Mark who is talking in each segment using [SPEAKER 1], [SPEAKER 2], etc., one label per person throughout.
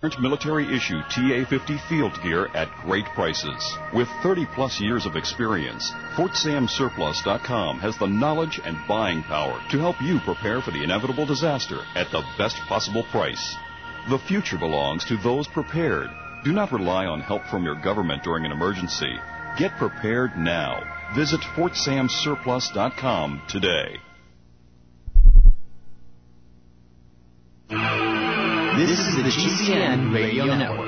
[SPEAKER 1] military-issue TA-50 field gear at great prices. With 30-plus years of experience, FortSamSurplus.com has the knowledge and buying power to help you prepare for the inevitable disaster at the best possible price. The future belongs to those prepared. Do not rely on help from your government during an emergency. Get prepared now. Visit FortSamSurplus.com today.
[SPEAKER 2] This is the GCN Radio Network.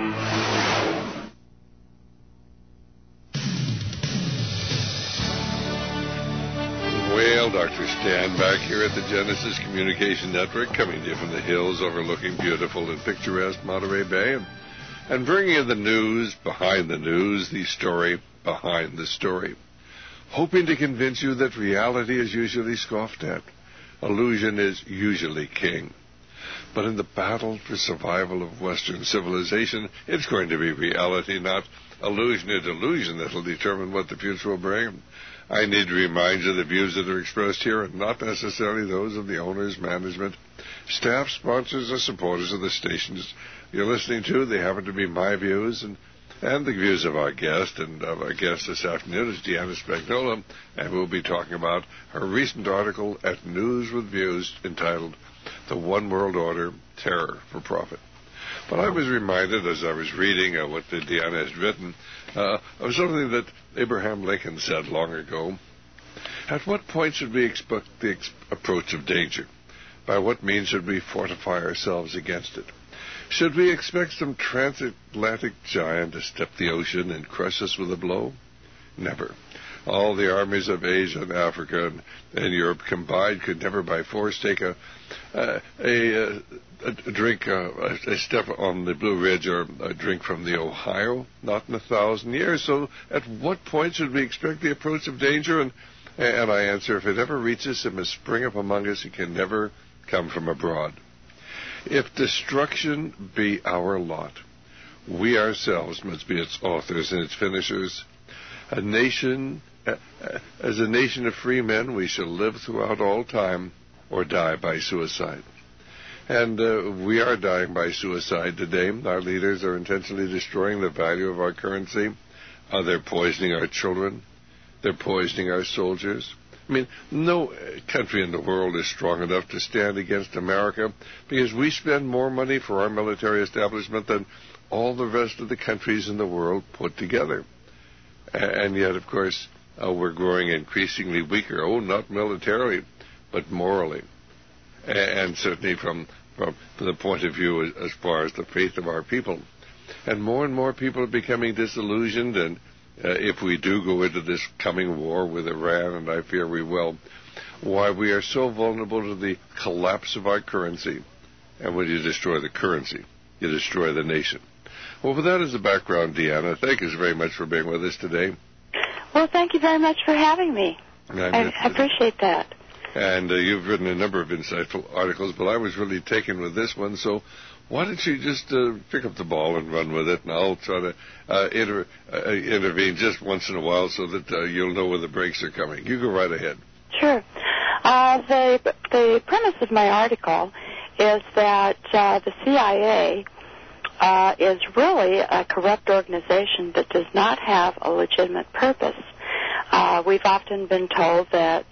[SPEAKER 3] Well, Dr. Stan back here at the Genesis Communication Network, coming to you from the hills overlooking beautiful and picturesque Monterey Bay, and bringing you the news behind the news, the story behind the story, hoping to convince you that reality is usually scoffed at. Illusion is usually king. But in the battle for survival of Western civilization, it's going to be reality, not illusion or delusion, that will determine what the future will bring. I need to remind you the views that are expressed here are not necessarily those of the owners, management, staff, sponsors, or supporters of the stations you're listening to. They happen to be my views and the views of our guest. And our guest this afternoon is Deanna Spagnola, and we'll be talking about her recent article at News with Views entitled The One World Order, Terror for Profit. But I was reminded as I was reading what Deanna has written of something that Abraham Lincoln said long ago. At what point should we expect the approach of danger? By what means should we fortify ourselves against it? Should we expect some transatlantic giant to step the ocean and crush us with a blow? Never. All the armies of Asia and Africa and Europe combined could never by force take a step on the Blue Ridge or a drink from the Ohio, not in 1,000 years. So at what point should we expect the approach of danger? And I answer, if it ever reaches, it must spring up among us. It can never come from abroad. If destruction be our lot, we ourselves must be its authors and its finishers. As a nation of free men, we shall live throughout all time or die by suicide. And we are dying by suicide today. Our leaders are intentionally destroying the value of our currency. They're poisoning our children. They're poisoning our soldiers. I mean, no country in the world is strong enough to stand against America because we spend more money for our military establishment than all the rest of the countries in the world put together. And yet, of course, we're growing increasingly weaker. Oh, not militarily, but morally. And certainly from the point of view as far as the faith of our people. And more people are becoming disillusioned, and if we do go into this coming war with Iran, and I fear we will, why we are so vulnerable to the collapse of our currency. And when you destroy the currency, you destroy the nation. Well, with that as a background, Deanna, thank you very much for being with us today.
[SPEAKER 4] Well, thank you very much for having me. I appreciate that.
[SPEAKER 3] And you've written a number of insightful articles, but I was really taken with this one, so why don't you just pick up the ball and run with it, and I'll try to intervene just once in a while so that you'll know when the breaks are coming. You go right ahead.
[SPEAKER 4] Sure. The premise of my article is that the CIA is really a corrupt organization that does not have a legitimate purpose. We've often been told that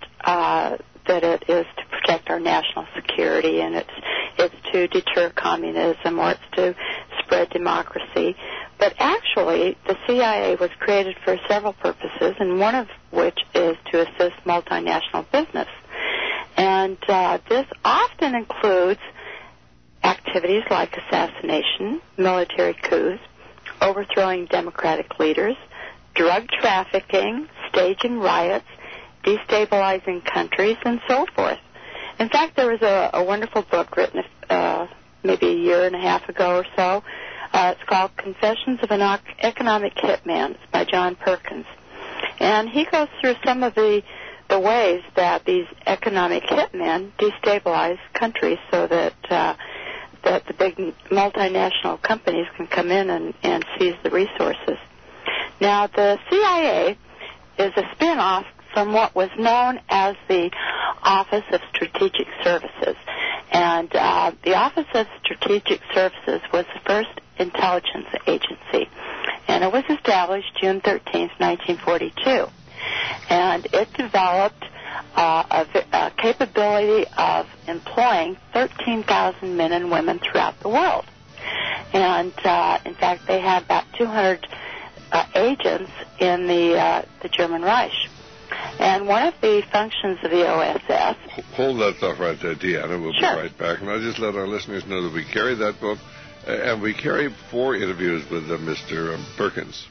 [SPEAKER 4] it is to protect our national security, and it's to deter communism, or it's to spread democracy. But actually, the CIA was created for several purposes, and one of which is to assist multinational business. And this often includes activities like assassination, military coups, overthrowing democratic leaders, drug trafficking, staging riots, destabilizing countries, and so forth. In fact, there was a wonderful book written maybe a year and a half ago or so. It's called Confessions of an Economic Hitman. It's by John Perkins. And he goes through some of the ways that these economic hitmen destabilize countries so that the big multinational companies can come in and seize the resources. Now, the CIA is a spin-off from what was known as the Office of Strategic Services. And the Office of Strategic Services was the first intelligence agency, and it was established June 13th, 1942. And it developed a capability of employing 13,000 men and women throughout the world. And, in fact, they had about 200 agents in the German Reich. And one of the functions of the OSS...
[SPEAKER 3] Hold that thought right there, Deanna. We'll
[SPEAKER 4] Sure.
[SPEAKER 3] be right back. And I'll just let our listeners know that we carry that book, and we carry 4 interviews with Mr. Perkins.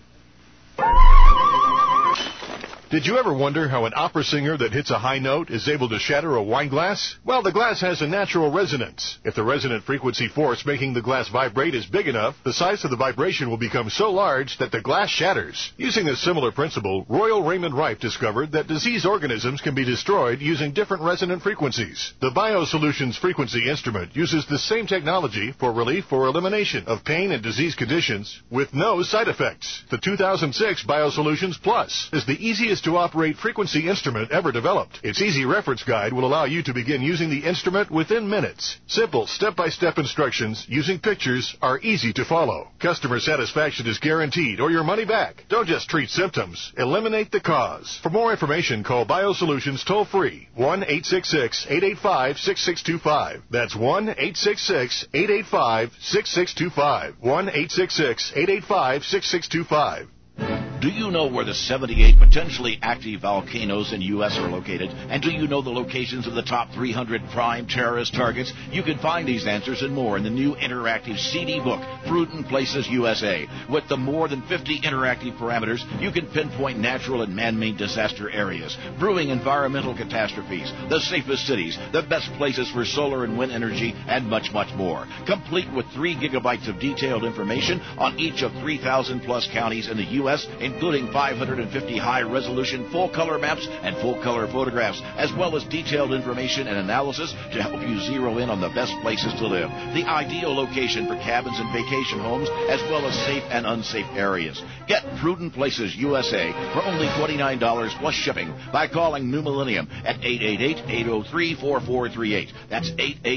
[SPEAKER 5] Did you ever wonder how an opera singer that hits a high note is able to shatter a wine glass? Well, the glass has a natural resonance. If the resonant frequency force making the glass vibrate is big enough, the size of the vibration will become so large that the glass shatters. Using a similar principle, Royal Raymond Rife discovered that diseased organisms can be destroyed using different resonant frequencies. The BioSolutions frequency instrument uses the same technology for relief or elimination of pain and disease conditions with no side effects. The 2006 BioSolutions Plus is the easiest to operate frequency instrument ever developed. Its easy reference guide will allow you to begin using the instrument within minutes. Simple step-by-step instructions using pictures are easy to follow. Customer satisfaction is guaranteed or your money back. Don't just treat symptoms, eliminate the cause. For more information, call BioSolutions toll-free 1-866-885-6625. That's 1-866-885-6625. 1-866-885-6625.
[SPEAKER 6] Do you know where the 78 potentially active volcanoes in the U.S. are located? And do you know the locations of the top 300 prime terrorist targets? You can find these answers and more in the new interactive CD book, Prudent Places USA. With the more than 50 interactive parameters, you can pinpoint natural and man-made disaster areas, brewing environmental catastrophes, the safest cities, the best places for solar and wind energy, and much, much more. Complete with 3 gigabytes of detailed information on each of 3,000-plus counties in the U.S., including 550 high-resolution full-color maps and full-color photographs, as well as detailed information and analysis to help you zero in on the best places to live, the ideal location for cabins and vacation homes, as well as safe and unsafe areas. Get Prudent Places USA for only $29 plus shipping by calling New Millennium at 888-803-4438. That's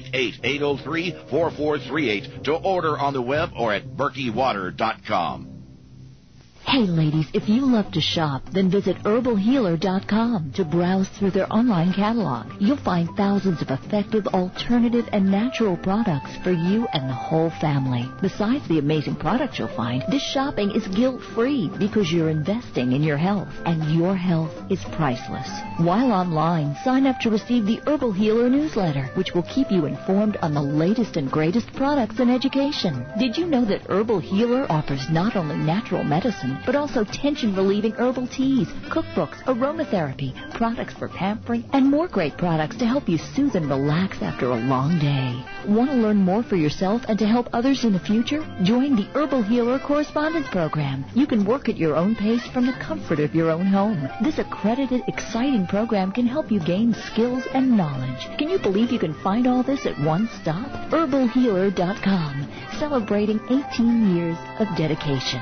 [SPEAKER 6] 888-803-4438 to order on the web or at berkeywater.com.
[SPEAKER 7] Hey, ladies, if you love to shop, then visit herbalhealer.com to browse through their online catalog. You'll find thousands of effective, alternative, and natural products for you and the whole family. Besides the amazing products you'll find, this shopping is guilt-free because you're investing in your health, and your health is priceless. While online, sign up to receive the Herbal Healer newsletter, which will keep you informed on the latest and greatest products and education. Did you know that Herbal Healer offers not only natural medicine, but also tension-relieving herbal teas, cookbooks, aromatherapy, products for pampering, and more great products to help you soothe and relax after a long day. Want to learn more for yourself and to help others in the future? Join the Herbal Healer Correspondence Program. You can work at your own pace from the comfort of your own home. This accredited, exciting program can help you gain skills and knowledge. Can you believe you can find all this at one stop? herbalhealer.com, celebrating 18 years of dedication.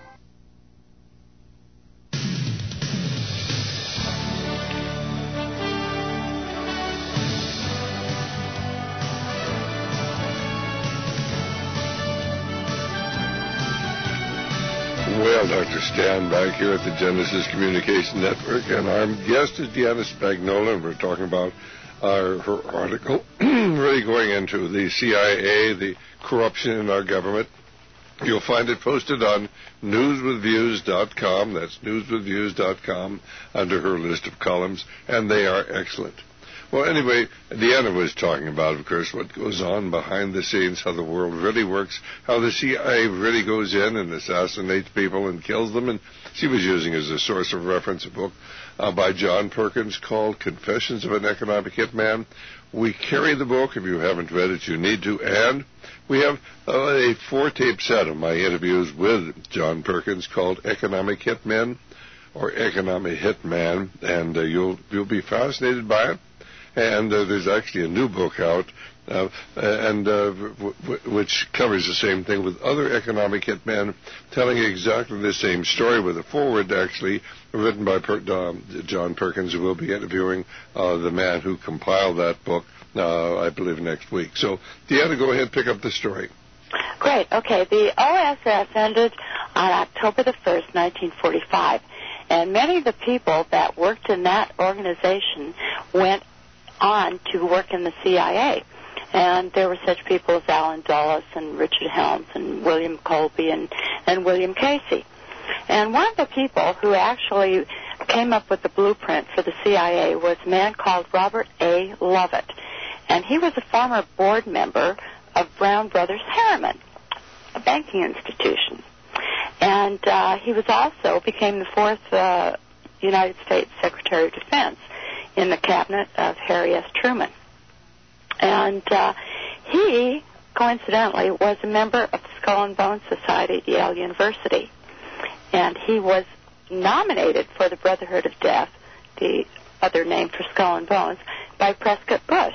[SPEAKER 3] Well, Dr. Stan back here at the Genesis Communication Network, and our guest is Deanna Spagnola, and we're talking about her article really going into the CIA, the corruption in our government. You'll find it posted on newswithviews.com. That's newswithviews.com under her list of columns, and they are excellent. Well, anyway, Deanna was talking about, of course, what goes on behind the scenes, how the world really works, how the CIA really goes in and assassinates people and kills them. And she was using as a source of reference a book by John Perkins called Confessions of an Economic Hitman. We carry the book. If you haven't read it, you need to. And we have a 4-tape set of my interviews with John Perkins called Economic Hitmen or Economic Hitman, and you'll be fascinated by it. And there's actually a new book out which covers the same thing with other economic hitmen telling exactly the same story, with a foreword actually written by John Perkins, who will be interviewing the man who compiled that book, I believe, next week. So, Deanna, go ahead and pick up the story.
[SPEAKER 4] Great. Okay. The OSS ended on October the 1st, 1945, and many of the people that worked in that organization went on to work in the CIA. And there were such people as Alan Dulles and Richard Helms and William Colby and William Casey. And one of the people who actually came up with the blueprint for the CIA was a man called Robert A. Lovett. And he was a former board member of Brown Brothers Harriman, a banking institution. And he was also became the fourth United States Secretary of Defense in the cabinet of Harry S. Truman. And he, coincidentally, was a member of the Skull and Bones Society at Yale University. And he was nominated for the Brotherhood of Death, the other name for Skull and Bones, by Prescott Bush.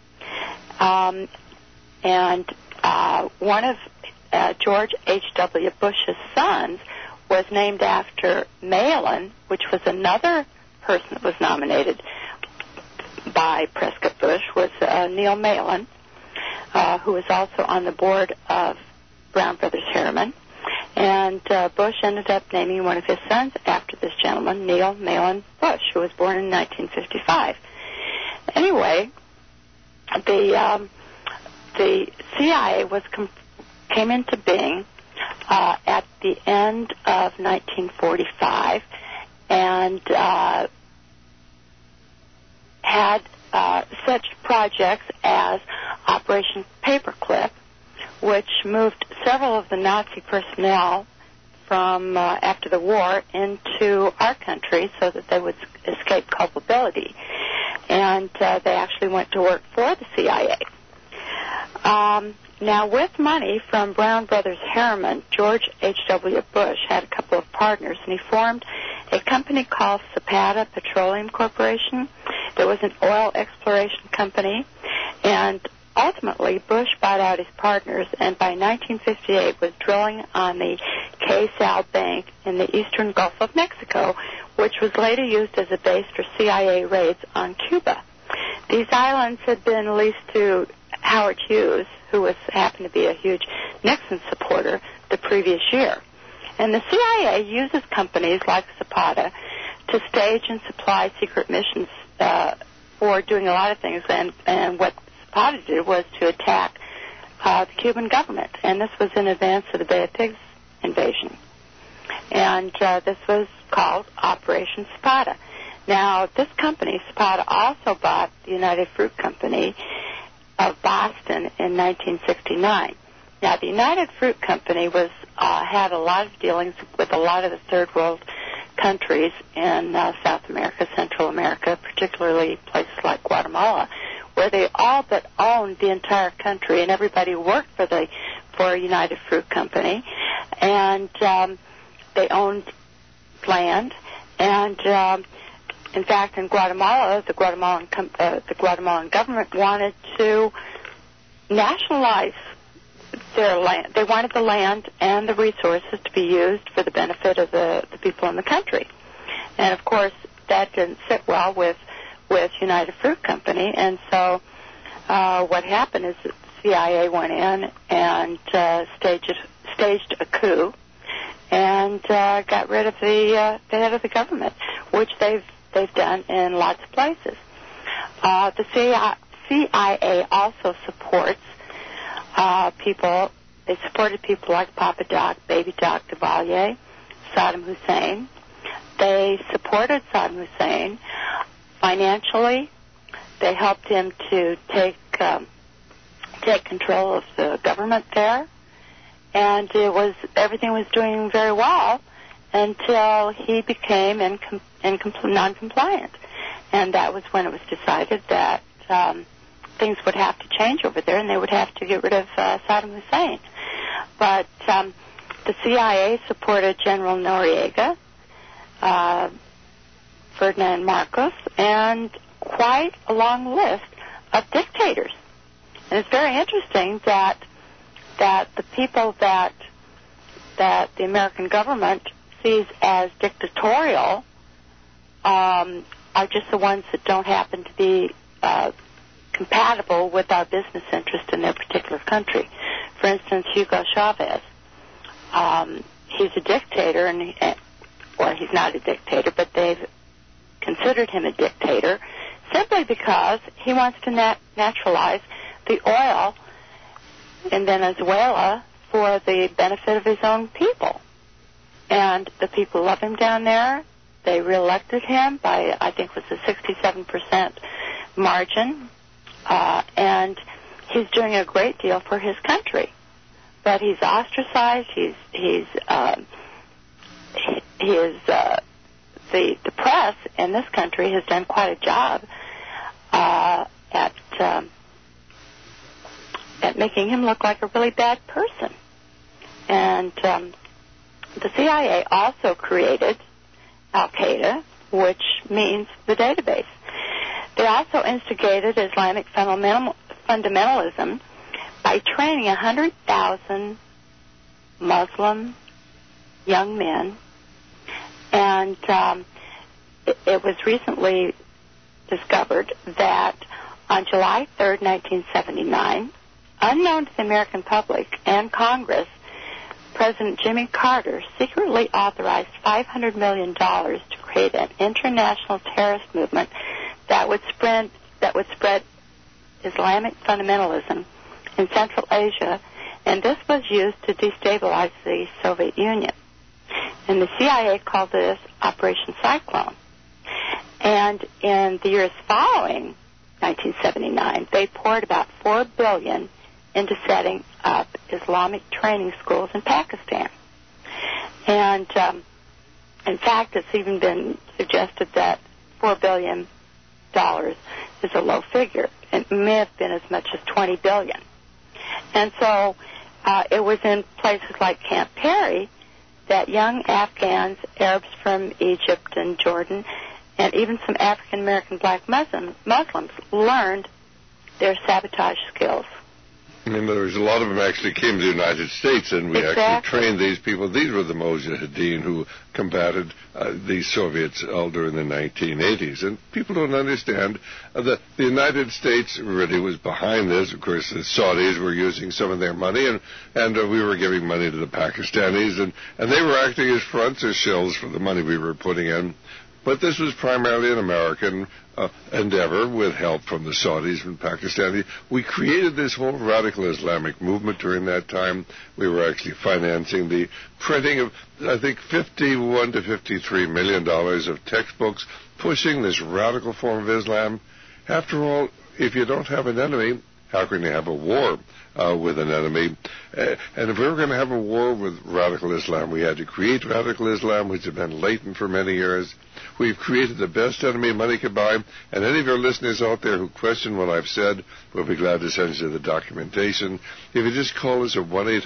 [SPEAKER 4] One of George H.W. Bush's sons was named after Malin, which was another person that was nominated by Prescott Bush, was Neil Malin, who was also on the board of Brown Brothers Harriman. And Bush ended up naming one of his sons after this gentleman, Neil Malin Bush, who was born in 1955. Anyway, the CIA came into being at the end of 1945 and had such projects as Operation Paperclip, which moved several of the Nazi personnel from after the war into our country so that they would escape culpability. And they actually went to work for the CIA. Now, with money from Brown Brothers Harriman, George H.W. Bush had a couple of partners, and he formed a company called Zapata Petroleum Corporation. There was an oil exploration company, and ultimately Bush bought out his partners, and by 1958 was drilling on the Sal Bank in the eastern Gulf of Mexico, which was later used as a base for CIA raids on Cuba. These islands had been leased to Howard Hughes, who happened to be a huge Nixon supporter the previous year. And the CIA uses companies like Zapata to stage and supply secret missions for doing a lot of things. And what Zapata did was to attack the Cuban government. And this was in advance of the Bay of Pigs invasion. And this was called Operation Zapata. Now, this company, Zapata, also bought the United Fruit Company of Boston in 1969. Now, the United Fruit Company had a lot of dealings with a lot of the third world countries in South America, Central America, particularly places like Guatemala, where they all but owned the entire country, and everybody worked for United Fruit Company, and they owned land, and in fact, in Guatemala, the Guatemalan government wanted to nationalize their land. They wanted the land and the resources to be used for the benefit of the people in the country. And, of course, that didn't sit well with United Fruit Company. And so what happened is that the CIA went in and staged a coup and got rid of the head of the government, which they've done in lots of places. The CIA also supports people. They supported people like Papa Doc, Baby Doc Duvalier, Saddam Hussein. They supported Saddam Hussein financially. They helped him to take control of the government there, and everything was doing very well until he became non-compliant. And that was when it was decided that things would have to change over there, and they would have to get rid of Saddam Hussein. But the CIA supported General Noriega, Ferdinand Marcos, and quite a long list of dictators. And it's very interesting that the people that the American government sees as dictatorial are just the ones that don't happen to be compatible with our business interest in their particular country. For instance, Hugo Chavez. He's a dictator, or he's not a dictator, but they've considered him a dictator simply because he wants to naturalize the oil in Venezuela for the benefit of his own people. And the people love him down there. They reelected him by, I think it was a 67% margin. And he's doing a great deal for his country. But he's ostracized. The press in this country has done quite a job at making him look like a really bad person. And the CIA also created Al-Qaeda, which means the database. They also instigated Islamic fundamentalism by training 100,000 Muslim young men. And it was recently discovered that on July 3rd, 1979, unknown to the American public and Congress, President Jimmy Carter secretly authorized $500 million to create an international terrorist movement that would spread Islamic fundamentalism in Central Asia, and this was used to destabilize the Soviet Union. And the CIA called this Operation Cyclone. And in the years following 1979, they poured about $4 billion into setting up Islamic training schools in Pakistan. And in fact, it's even been suggested that $4 billion is a low figure. It may have been as much as $20 billion. And so it was in places like Camp Perry that young Afghans, Arabs from Egypt and Jordan, and even some African-American black Muslims learned their sabotage skills.
[SPEAKER 3] In other words, a lot of them actually came to the United States, and we actually trained these people. These were the Mujahideen who combated the Soviets all during the 1980s. And people don't understand that the United States really was behind this. Of course, the Saudis were using some of their money, and we were giving money to the Pakistanis, and they were acting as fronts or shells for the money we were putting in. But this was primarily an American endeavor with help from the Saudis and Pakistanis. We created this whole radical Islamic movement during that time. We were actually financing the printing of, I think, $51 to $53 million of textbooks pushing this radical form of Islam. After all, if you don't have an enemy, how can you have a war with an enemy? And if we were going to have a war with radical Islam, we had to create radical Islam, which had been latent for many years. We've created the best enemy money could buy, and any of your listeners out there who question what I've said, we'll be glad to send you the documentation. If you just call us at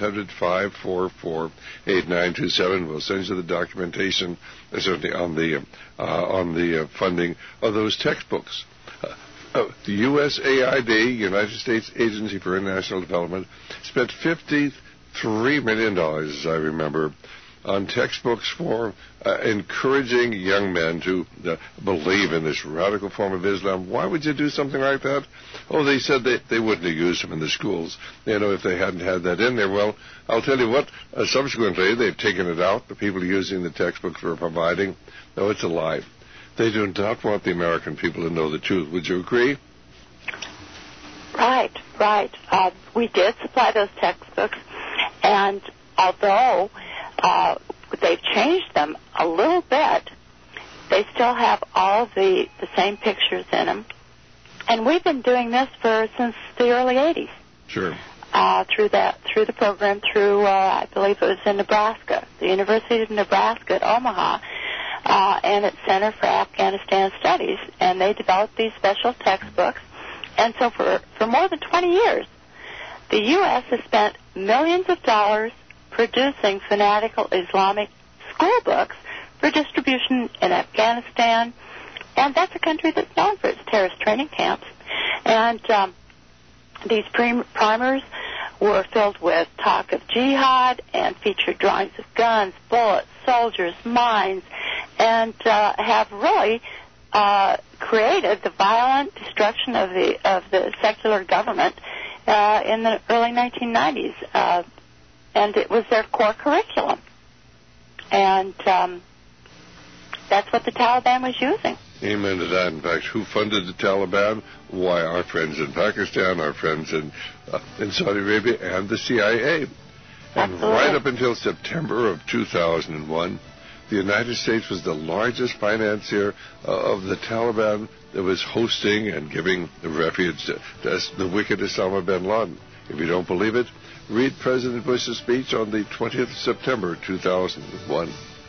[SPEAKER 3] 1-800-544-8927, we'll send you the documentation, certainly on the funding of those textbooks. The USAID, United States Agency for International Development, spent $53 million, as I remember, on textbooks for encouraging young men to believe in this radical form of Islam. Why would you do something like that? Oh, they said they wouldn't have used them in the schools, if they hadn't had that in there. Well, I'll tell you what, subsequently they've taken it out. The people using the textbooks were providing. No, it's a lie. They do not want the American people to know the truth. Would you agree?
[SPEAKER 4] Right. We did supply those textbooks, and although they've changed them a little bit, they still have all the same pictures in them. And we've been doing this since the early 80s.
[SPEAKER 3] Sure.
[SPEAKER 4] Through the program, I believe it was in Nebraska, the University of Nebraska at Omaha, and its Center for Afghanistan Studies, and they developed these special textbooks. And so for more than 20 years, the U.S. has spent millions of dollars producing fanatical Islamic school books for distribution in Afghanistan, and that's a country that's known for its terrorist training camps. And These primers were filled with talk of jihad and featured drawings of guns, bullets, soldiers, mines, and have really created the violent destruction of the secular government in the early 1990s, and it was their core curriculum, and that's what the Taliban was using.
[SPEAKER 3] Amen to that. In fact, who funded the Taliban? Why, our friends in Pakistan, our friends in Saudi Arabia, and the CIA. And
[SPEAKER 4] Absolutely.
[SPEAKER 3] Right up until September of 2001, the United States was the largest financier of the Taliban that was hosting and giving refuge to the wicked Osama bin Laden. If you don't believe it, read President Bush's speech on the 20th of September 2001.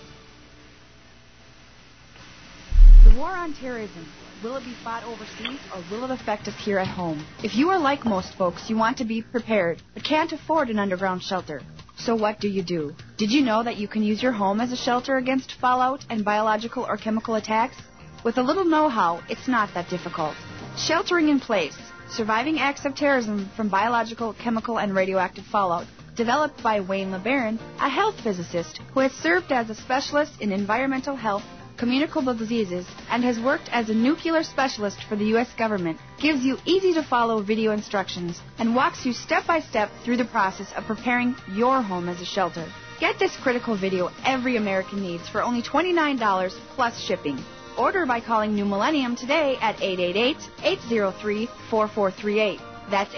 [SPEAKER 8] The war on terrorism. Will it be fought overseas or will it affect us here at home? If you are like most folks, you want to be prepared, but can't afford an underground shelter. So what do? Did you know that you can use your home as a shelter against fallout and biological or chemical attacks? With a little know-how, it's not that difficult. Sheltering in Place. Surviving acts of terrorism from biological, chemical, and radioactive fallout. Developed by Wayne LeBaron, a health physicist who has served as a specialist in environmental health, communicable diseases, and has worked as a nuclear specialist for the U.S. government, gives you easy-to-follow video instructions and walks you step-by-step through the process of preparing your home as a shelter. Get this critical video every American needs for only $29 plus shipping. Order by calling New Millennium today at 888-803-4438. That's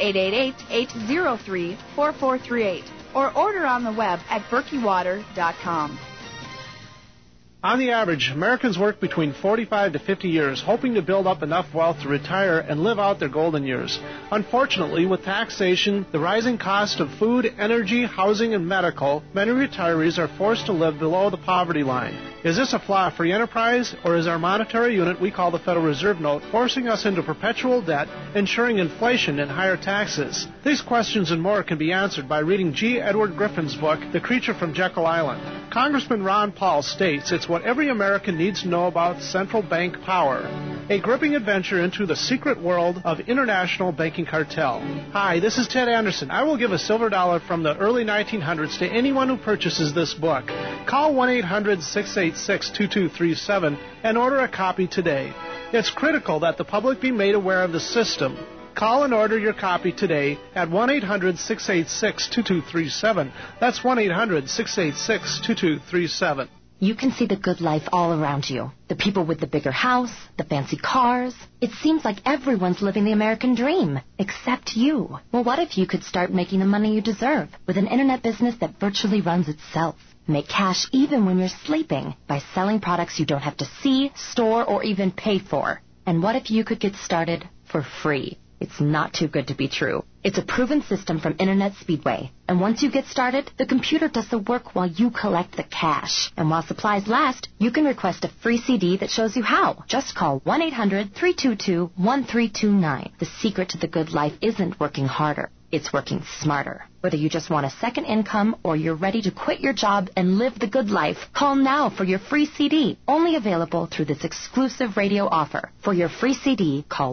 [SPEAKER 8] 888-803-4438. Or order on the web at berkeywater.com.
[SPEAKER 9] On the average, Americans work between 45 to 50 years, hoping to build up enough wealth to retire and live out their golden years. Unfortunately, with taxation, the rising cost of food, energy, housing, and medical, many retirees are forced to live below the poverty line. Is this a flaw of free enterprise, or is our monetary unit we call the Federal Reserve Note forcing us into perpetual debt, ensuring inflation and higher taxes? These questions and more can be answered by reading G. Edward Griffin's book, The Creature from Jekyll Island. Congressman Ron Paul states it's what every American needs to know about central bank power. A gripping adventure into the secret world of international banking cartel. Hi, this is Ted Anderson. I will give a silver dollar from the early 1900s to anyone who purchases this book. Call 1-800-686-2237 and order a copy today. It's critical that the public be made aware of the system. Call and order your copy today at 1-800-686-2237. That's 1-800-686-2237.
[SPEAKER 7] You can see the good life all around you. The people with the bigger house, the fancy cars. It seems like everyone's living the American dream, except you. Well, what if you could start making the money you deserve with an internet business that virtually runs itself? Make cash even when you're sleeping by selling products you don't have to see, store, or even pay for. And what if you could get started for free? It's not too good to be true. It's a proven system from Internet Speedway. And once you get started, the computer does the work while you collect the cash. And while supplies last, you can request a free CD that shows you how. Just call 1-800-322-1329. The secret to the good life isn't working harder. It's working smarter. Whether you just want a second income or you're ready to quit your job and live the good life, call now for your free CD. Only available through this exclusive radio offer. For your free CD, call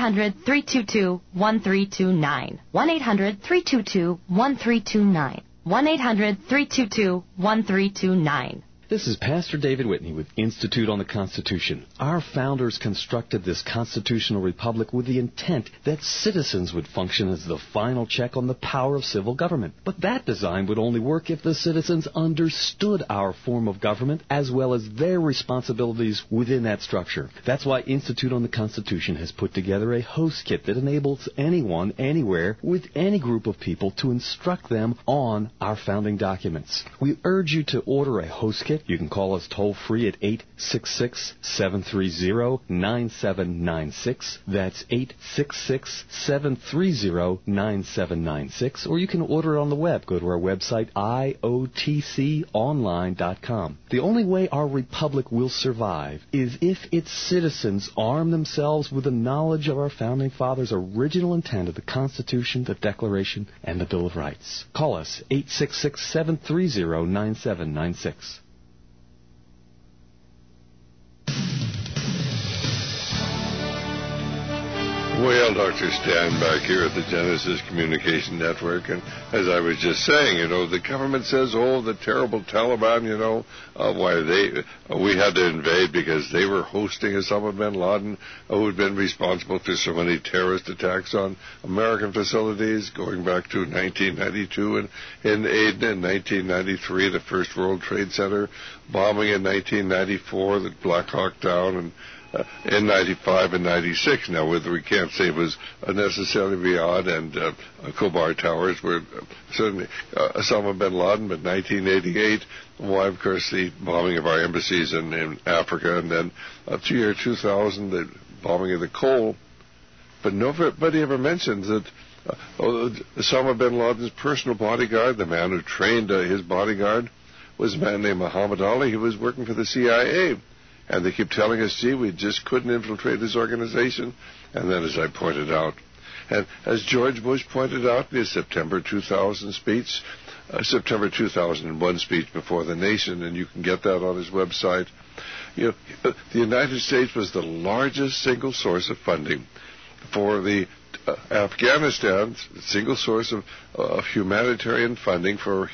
[SPEAKER 7] 1-800-322-1329. 1-800-322-1329. 1-800-322-1329.
[SPEAKER 10] This is Pastor David Whitney with Institute on the Constitution. Our founders constructed this constitutional republic with the intent that citizens would function as the final check on the power of civil government. But that design would only work if the citizens understood our form of government as well as their responsibilities within that structure. That's why Institute on the Constitution has put together a host kit that enables anyone, anywhere, with any group of people to instruct them on our founding documents. We urge you to order a host kit. You can call us toll-free at 866-730-9796. That's 866-730-9796. Or you can order it on the web. Go to our website, iotconline.com. The only way our republic will survive is if its citizens arm themselves with the knowledge of our founding fathers' original intent of the Constitution, the Declaration, and the Bill of Rights. Call us, 866-730-9796.
[SPEAKER 3] Well, Dr. Stan back here at the Genesis Communication Network, and as I was just saying, the government says, the terrible Taliban, we had to invade because they were hosting Osama bin Laden, who had been responsible for so many terrorist attacks on American facilities, going back to 1992 in Aden, in 1993, the First World Trade Center bombing in 1994, the Black Hawk Down, and in 95 and 96. Now, whether we can't say it was necessarily Riyadh and Khobar Towers were certainly Osama bin Laden, but 1988, why, of course, the bombing of our embassies in Africa, and then up to year 2000, the bombing of the Cole. But nobody ever mentions that Osama bin Laden's personal bodyguard, the man who trained his bodyguard, was a man named Muhammad Ali, who was working for the CIA. And they keep telling us, gee, we just couldn't infiltrate this organization. And then, as I pointed out, and as George Bush pointed out in his September 2001 speech before the nation, and you can get that on his website, the United States was the largest single source of funding for the Afghanistan, single source of humanitarian funding for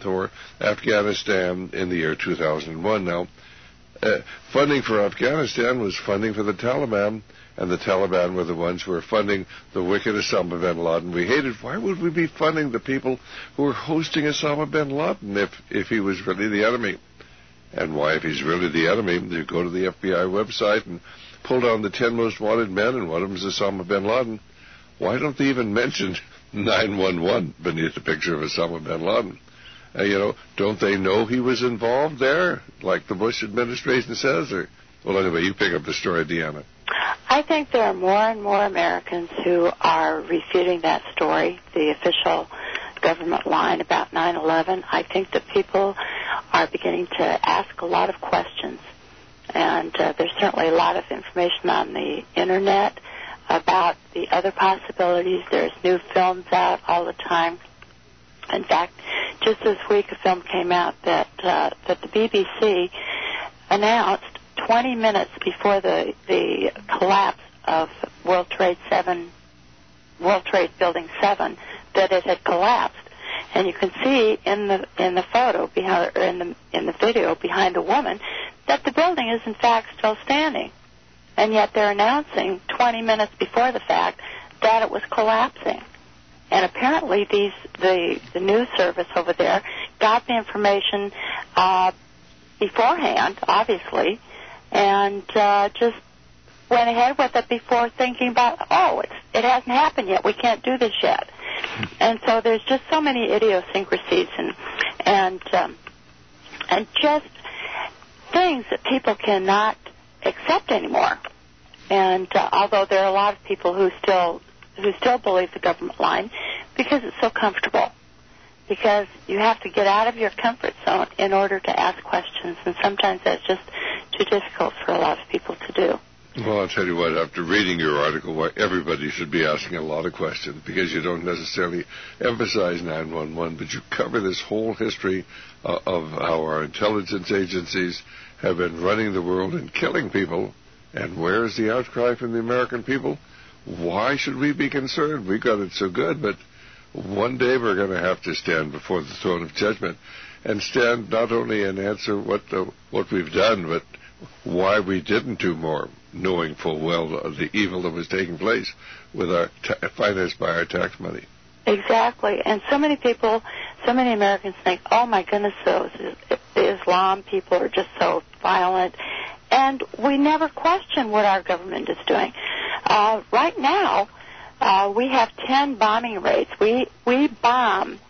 [SPEAKER 3] Afghanistan in the year 2001. Now, funding for Afghanistan was funding for the Taliban, and the Taliban were the ones who were funding the wicked Osama bin Laden. We hated. Why would we be funding the people who were hosting Osama bin Laden if he was really the enemy? And why, if he's really the enemy, you go to the FBI website and pull down the 10 most wanted men, and one of them is Osama bin Laden. Why don't they even mention 911 beneath the picture of Osama bin Laden? Don't they know he was involved there, like the Bush administration says? Well, anyway, you pick up the story, Deanna.
[SPEAKER 4] I think there are more and more Americans who are refuting that story, the official government line about 9/11. I think that people are beginning to ask a lot of questions, and there's certainly a lot of information on the Internet about the other possibilities. There's new films out all the time. In fact, just this week a film came out that the BBC announced 20 minutes before the collapse of World Trade Building 7 that it had collapsed. And you can see in the photo behind, or in the video behind the woman, that the building is in fact still standing. And yet they're announcing 20 minutes before the fact that it was collapsing. And apparently the news service over there got the information beforehand, obviously, and just went ahead with it before thinking about, it hasn't happened yet. We can't do this yet. And so there's just so many idiosyncrasies and just things that people cannot accept anymore. And although there are a lot of people who still believe the government line because it's so comfortable, because you have to get out of your comfort zone in order to ask questions, and sometimes that's just too difficult for a lot of people to do.
[SPEAKER 3] Well, I'll tell you what, after reading your article, why everybody should be asking a lot of questions, because you don't necessarily emphasize 911, but you cover this whole history of how our intelligence agencies have been running the world and killing people. And where is the outcry from the American people? Why should we be concerned? We got it so good, but one day we're going to have to stand before the throne of judgment and stand not only and answer what we've done, but why we didn't do more, knowing full well the evil that was taking place with our financed by our tax money.
[SPEAKER 4] Exactly. And so many people, so many Americans think, oh my goodness, those Islam people are just so violent. And we never question what our government is doing. Right now, we have 10 bombing raids. We bomb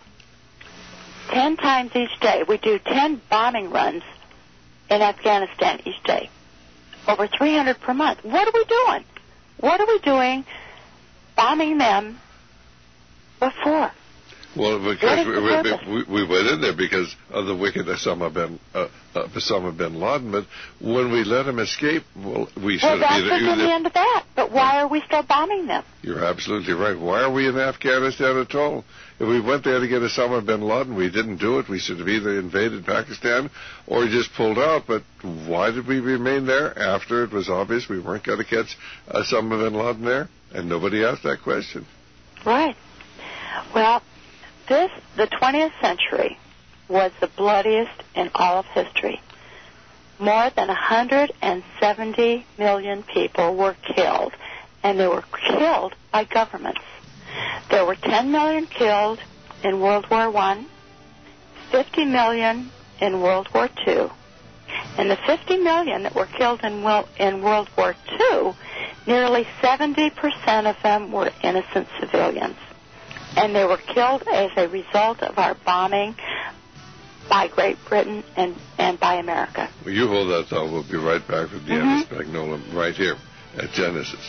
[SPEAKER 4] 10 times each day. We do 10 bombing runs in Afghanistan each day. Over 300 per month. What are we doing? What are we doing bombing them before?
[SPEAKER 3] Well, because we went in there because of the wicked Osama bin Laden, but when we let him escape, we should have
[SPEAKER 4] that's the end of that. But why are we still bombing them?
[SPEAKER 3] You're absolutely right. Why are we in Afghanistan at all? If we went there to get Osama bin Laden, we didn't do it. We should have either invaded Pakistan or just pulled out. But why did we remain there after it was obvious we weren't going to catch Osama bin Laden there? And nobody asked that question.
[SPEAKER 4] Right. Well, the 20th century was the bloodiest in all of history. More than 170 million people were killed, and they were killed by governments. There were 10 million killed in World War I, 50 million in World War II. And the 50 million that were killed in World War II, nearly 70% of them were innocent civilians. And they were killed as a result of our bombing by Great Britain and by America.
[SPEAKER 3] Well, you hold that thought. We'll be right back with Deanna Spagnola right here at Genesis.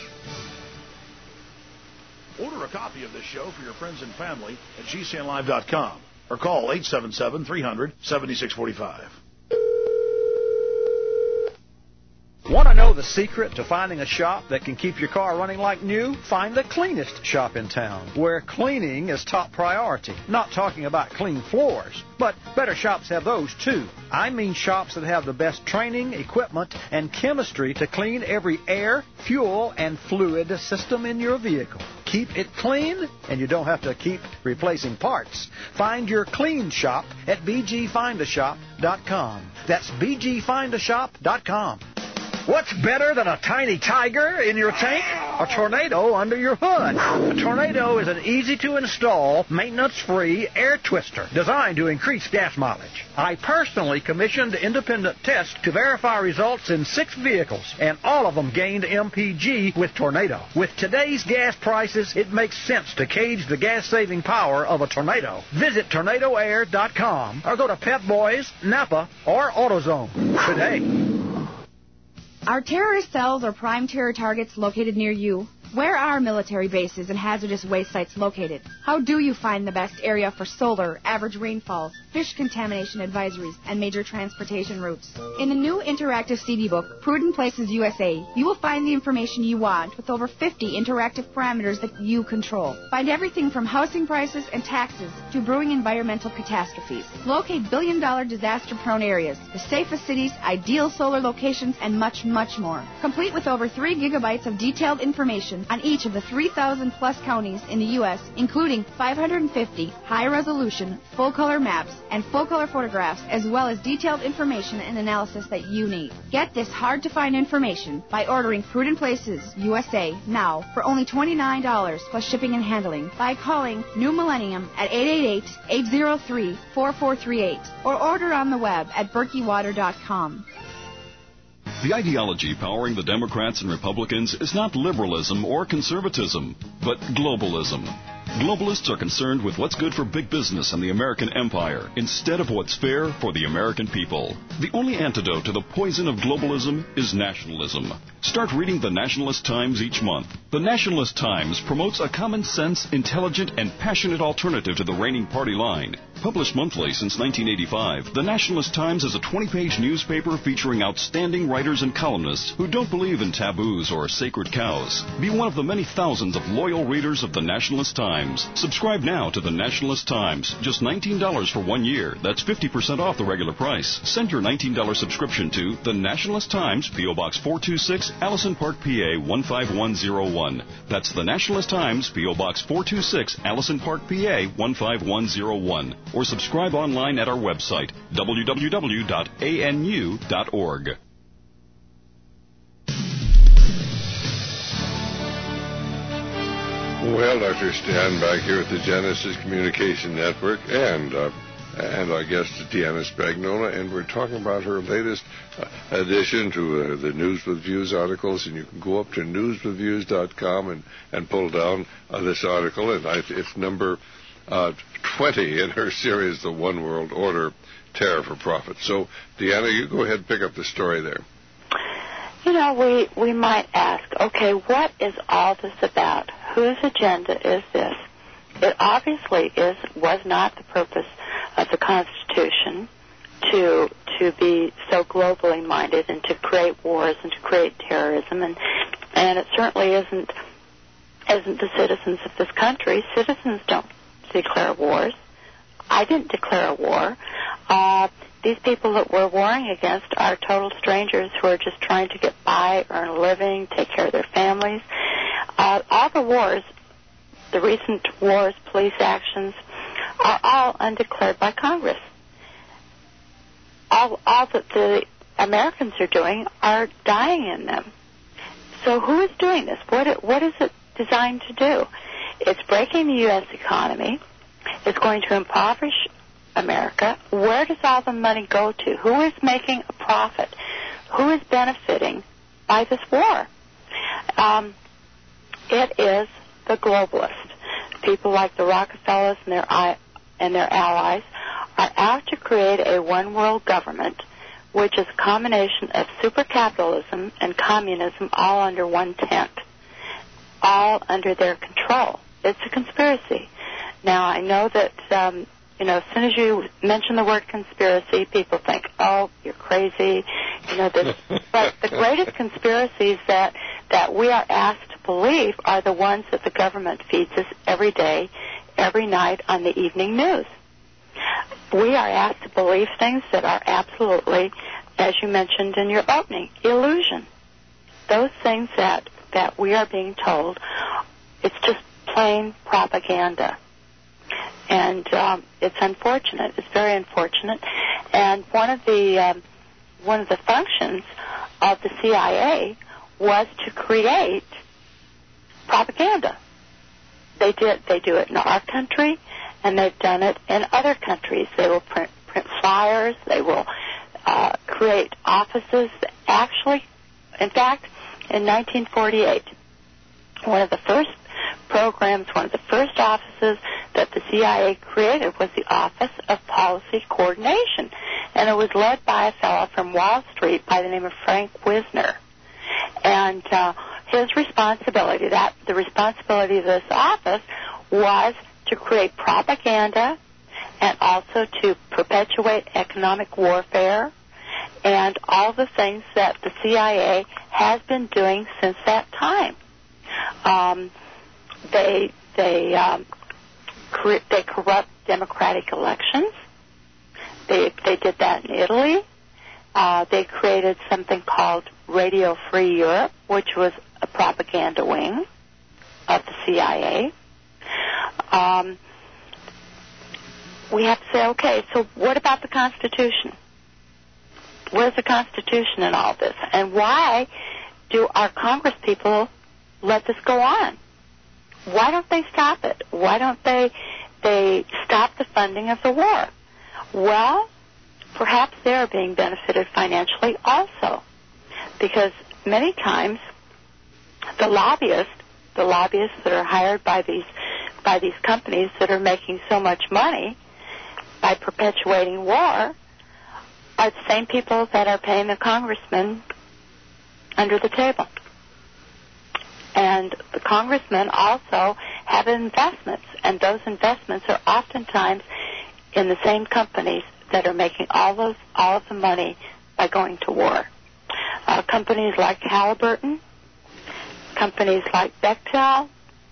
[SPEAKER 6] Order a copy of this show for your friends and family at GCNlive.com or call 877-300-7645.
[SPEAKER 11] Want to know the secret to finding a shop that can keep your car running like new? Find the cleanest shop in town, where cleaning is top priority. Not talking about clean floors, but better shops have those too. I mean shops that have the best training, equipment, and chemistry to clean every air, fuel, and fluid system in your vehicle. Keep it clean, and you don't have to keep replacing parts. Find your clean shop at bgfindashop.com. That's bgfindashop.com. What's better than a tiny tiger in your tank? A tornado under your hood. A tornado is an easy-to-install, maintenance-free air twister designed to increase gas mileage. I personally commissioned independent tests to verify results in 6 vehicles, and all of them gained MPG with Tornado. With today's gas prices, it makes sense to gauge the gas-saving power of a tornado. Visit tornadoair.com or go to Pep Boys, Napa, or AutoZone today.
[SPEAKER 8] Are terrorist cells or prime terror targets located near you? Where are military bases and hazardous waste sites located? How do you find the best area for solar, average rainfalls, fish contamination advisories, and major transportation routes? In the new interactive CD book, Prudent Places USA, you will find the information you want with over 50 interactive parameters that you control. Find everything from housing prices and taxes to brewing environmental catastrophes. Locate billion-dollar disaster-prone areas, the safest cities, ideal solar locations, and much, much more. Complete with over 3 gigabytes of detailed information on each of the 3,000-plus counties in the U.S., including 550 high-resolution, full-color maps and full-color photographs, as well as detailed information and analysis that you need. Get this hard-to-find information by ordering Prudent Places USA now for only $29 plus shipping and handling by calling New Millennium at 888-803-4438 or order on the web at berkeywater.com.
[SPEAKER 1] The ideology powering the Democrats and Republicans is not liberalism or conservatism, but globalism. Globalists are concerned with what's good for big business and the American empire instead of what's fair for the American people. The only antidote to the poison of globalism is nationalism. Start reading the Nationalist Times each month. The Nationalist Times promotes a common sense, intelligent, and passionate alternative to the reigning party line. Published monthly since 1985, the Nationalist Times is a 20-page newspaper featuring outstanding writers and columnists who don't believe in taboos or sacred cows. Be one of the many thousands of loyal readers of the Nationalist Times. Subscribe now to the Nationalist Times. Just $19 for 1 year. That's 50% off the regular price. Send your $19 subscription to the Nationalist Times, P.O. Box 426, Allison Park, PA 15101. That's the Nationalist Times, P.O. Box 426, Allison Park, PA 15101. Or subscribe online at our website, www.anu.org.
[SPEAKER 3] Well, Dr. Stan, back here at the Genesis Communication Network, and our guest is Deanna Spagnola, and we're talking about her latest addition to the News with Views articles, and you can go up to newswithviews.com and pull down this article, and it's number 20 in her series, The One World Order, Terror for Profit. So, Deanna, you go ahead and pick up the story there.
[SPEAKER 4] You know, we might ask, okay, what is all this about? Whose agenda is this? It obviously was not the purpose of the Constitution to be so globally minded and to create wars and to create terrorism, and it certainly isn't the citizens of this country. Citizens don't declare wars. I didn't declare a war. These people that we're warring against are total strangers who are just trying to get by, earn a living, take care of their families. All the wars, the recent wars, police actions, are all undeclared by Congress. All that the Americans are doing are dying in them. So who is doing this? What is it designed to do? It's breaking the U.S. economy. It's going to impoverish America. Where does all the money go to? Who is making a profit? Who is benefiting by this war? It is the globalists. People like the Rockefellers and their allies are out to create a one-world government, which is a combination of super-capitalism and communism all under one tent, all under their control. It's a conspiracy. Now, I know that, as soon as you mention the word conspiracy, people think, oh, you're crazy, this. But the greatest conspiracies that we are asked to believe are the ones that the government feeds us every day, every night on the evening news. We are asked to believe things that are absolutely, as you mentioned in your opening, illusion. Those things that we are being told, it's just plain propaganda. And it's unfortunate. It's very unfortunate. And one of the functions of the CIA was to create propaganda. They do it in our country, and they've done it in other countries. They will print flyers. They will create offices. Actually, in fact, in 1948, one of the first programs, one of the first offices that the CIA created was the Office of Policy Coordination, and it was led by a fellow from Wall Street by the name of Frank Wisner. And his responsibility, the responsibility of this office, was to create propaganda and also to perpetuate economic warfare and all the things that the CIA has been doing since that time. They corrupt democratic elections. They did that in Italy. They created something called Radio Free Europe, which was a propaganda wing of the CIA. We have to say, okay, so what about the Constitution? Where's the Constitution in all this? And why do our Congress people let this go on? Why don't they stop it? Why don't they stop the funding of the war? Well, perhaps they are being benefited financially also, because many times the lobbyists that are hired by these companies that are making so much money by perpetuating war are the same people that are paying the congressmen under the table. And the congressmen also have investments, and those investments are oftentimes in the same companies that are making all of the money by going to war. Companies like Halliburton, companies like Bechtel,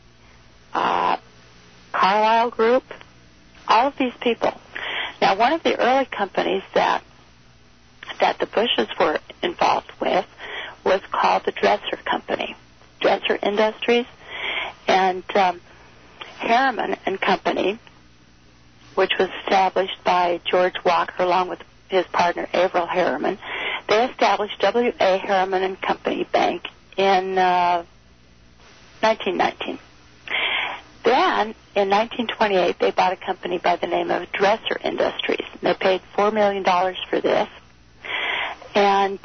[SPEAKER 4] Carlyle Group, all of these people. Now, one of the early companies that the Bushes were involved with was called the Dresser Company, Dresser Industries, and Harriman and Company, which was established by George Walker along with his partner Averell Harriman. They established W.A. Harriman and Company Bank in 1919. Then, in 1928, they bought a company by the name of Dresser Industries. They paid $4 million for this. And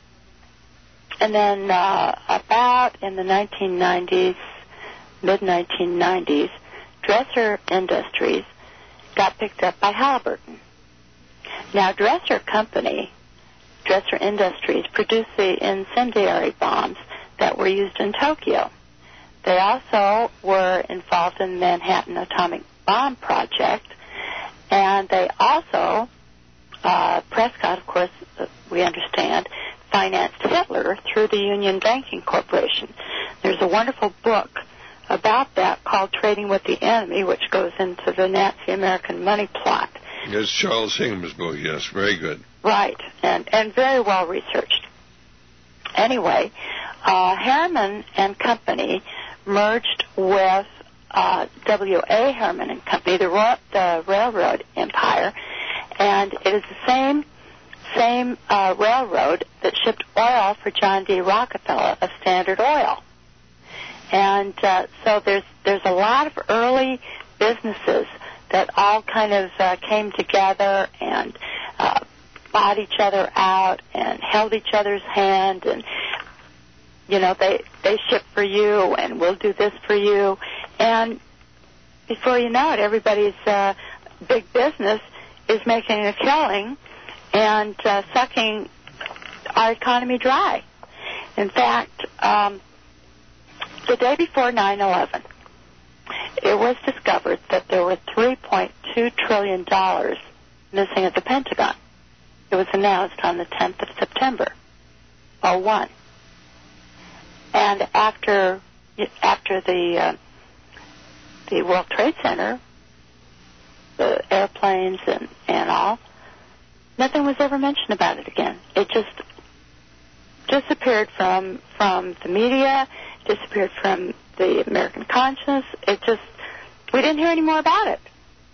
[SPEAKER 4] then about in the 1990s, mid-1990s, Dresser Industries got picked up by Halliburton. Now, Dresser Industries produced the incendiary bombs that were used in Tokyo. They also were involved in the Manhattan Atomic Bomb Project, and they also, Prescott, of course, we understand, financed Hitler through the Union Banking Corporation. There's a wonderful book about that called Trading with the Enemy, which goes into the Nazi-American money plot.
[SPEAKER 3] Yes, Charles Hingham's book, yes, very good.
[SPEAKER 4] Right, and very well researched. Anyway, Harriman and Company merged with W.A. Herman and Company, the railroad empire, and it is the same railroad that shipped oil for John D. Rockefeller of Standard Oil. And so there's a lot of early businesses that all kind of came together and bought each other out and held each other's hand, and they ship for you and we'll do this for you, and before you know it, everybody's big business is making a killing and sucking our economy dry. In fact, the day before 9/11, it was discovered that there were $3.2 trillion missing at the Pentagon. It was announced on the 10th of September, 2001. And after the World Trade Center, the airplanes and all, nothing was ever mentioned about it again. It just disappeared from the media, disappeared from the American conscience. We didn't hear any more about it.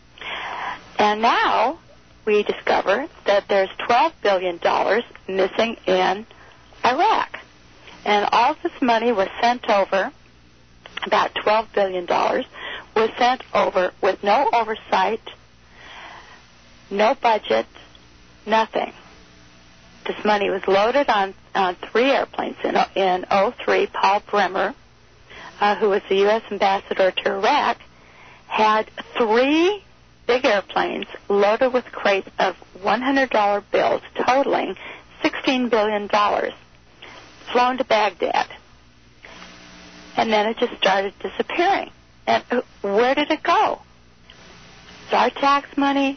[SPEAKER 4] And now we discover that there's $12 billion missing in Iraq. And all this money was sent over, about $12 billion, was sent over with no oversight, no budget, nothing. This money was loaded on 3 airplanes. In 2003, Paul Bremer, who was the U.S. ambassador to Iraq, had 3 big airplanes loaded with crates of $100 bills totaling $16 billion, flown to Baghdad. And then it just started disappearing. And where did it go? It's our tax money.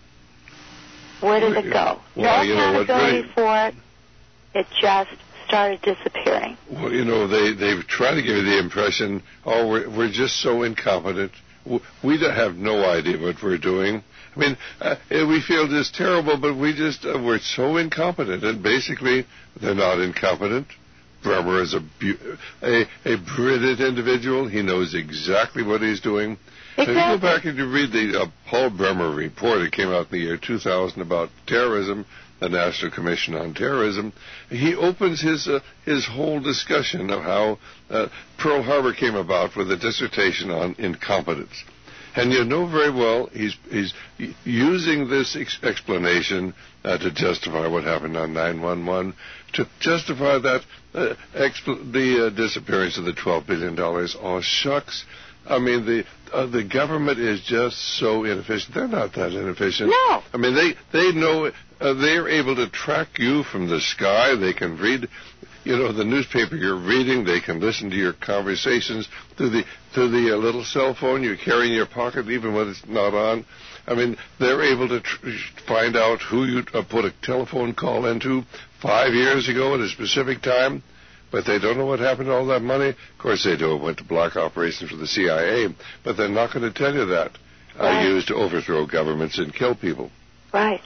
[SPEAKER 4] Where did it go? No accountability for it. It just started disappearing.
[SPEAKER 3] Well, they've tried to give you the impression, we're just so incompetent. We don't have no idea what we're doing. I mean, we feel just terrible, but we're so incompetent. And basically, they're not incompetent. Bremer is a brilliant individual. He knows exactly what he's doing. Exactly. If you go back and you read the Paul Bremer report, it came out in the year 2000 about terrorism, the National Commission on Terrorism. He opens his whole discussion of how Pearl Harbor came about with a dissertation on incompetence. And you know very well he's using this explanation to justify what happened on 9/11, to justify that the disappearance of the $12 billion. Oh, shucks. I mean, the government is just so inefficient. They're not that inefficient.
[SPEAKER 4] No.
[SPEAKER 3] I mean, they know they're able to track you from the sky. They can read, the newspaper you're reading. They can listen to your conversations through the little cell phone you carry in your pocket, even when it's not on. I mean, they're able to find out who you put a telephone call into 5 years ago at a specific time. But they don't know what happened to all that money. Of course they do. It went to black operations for the CIA. But they're not going to tell you that.
[SPEAKER 4] Right.
[SPEAKER 3] Used to overthrow governments and kill people.
[SPEAKER 4] Right.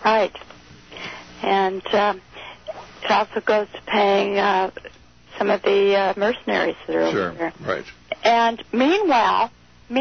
[SPEAKER 4] And it also goes to paying some of the mercenaries that are over there.
[SPEAKER 3] Right.
[SPEAKER 4] And meanwhile,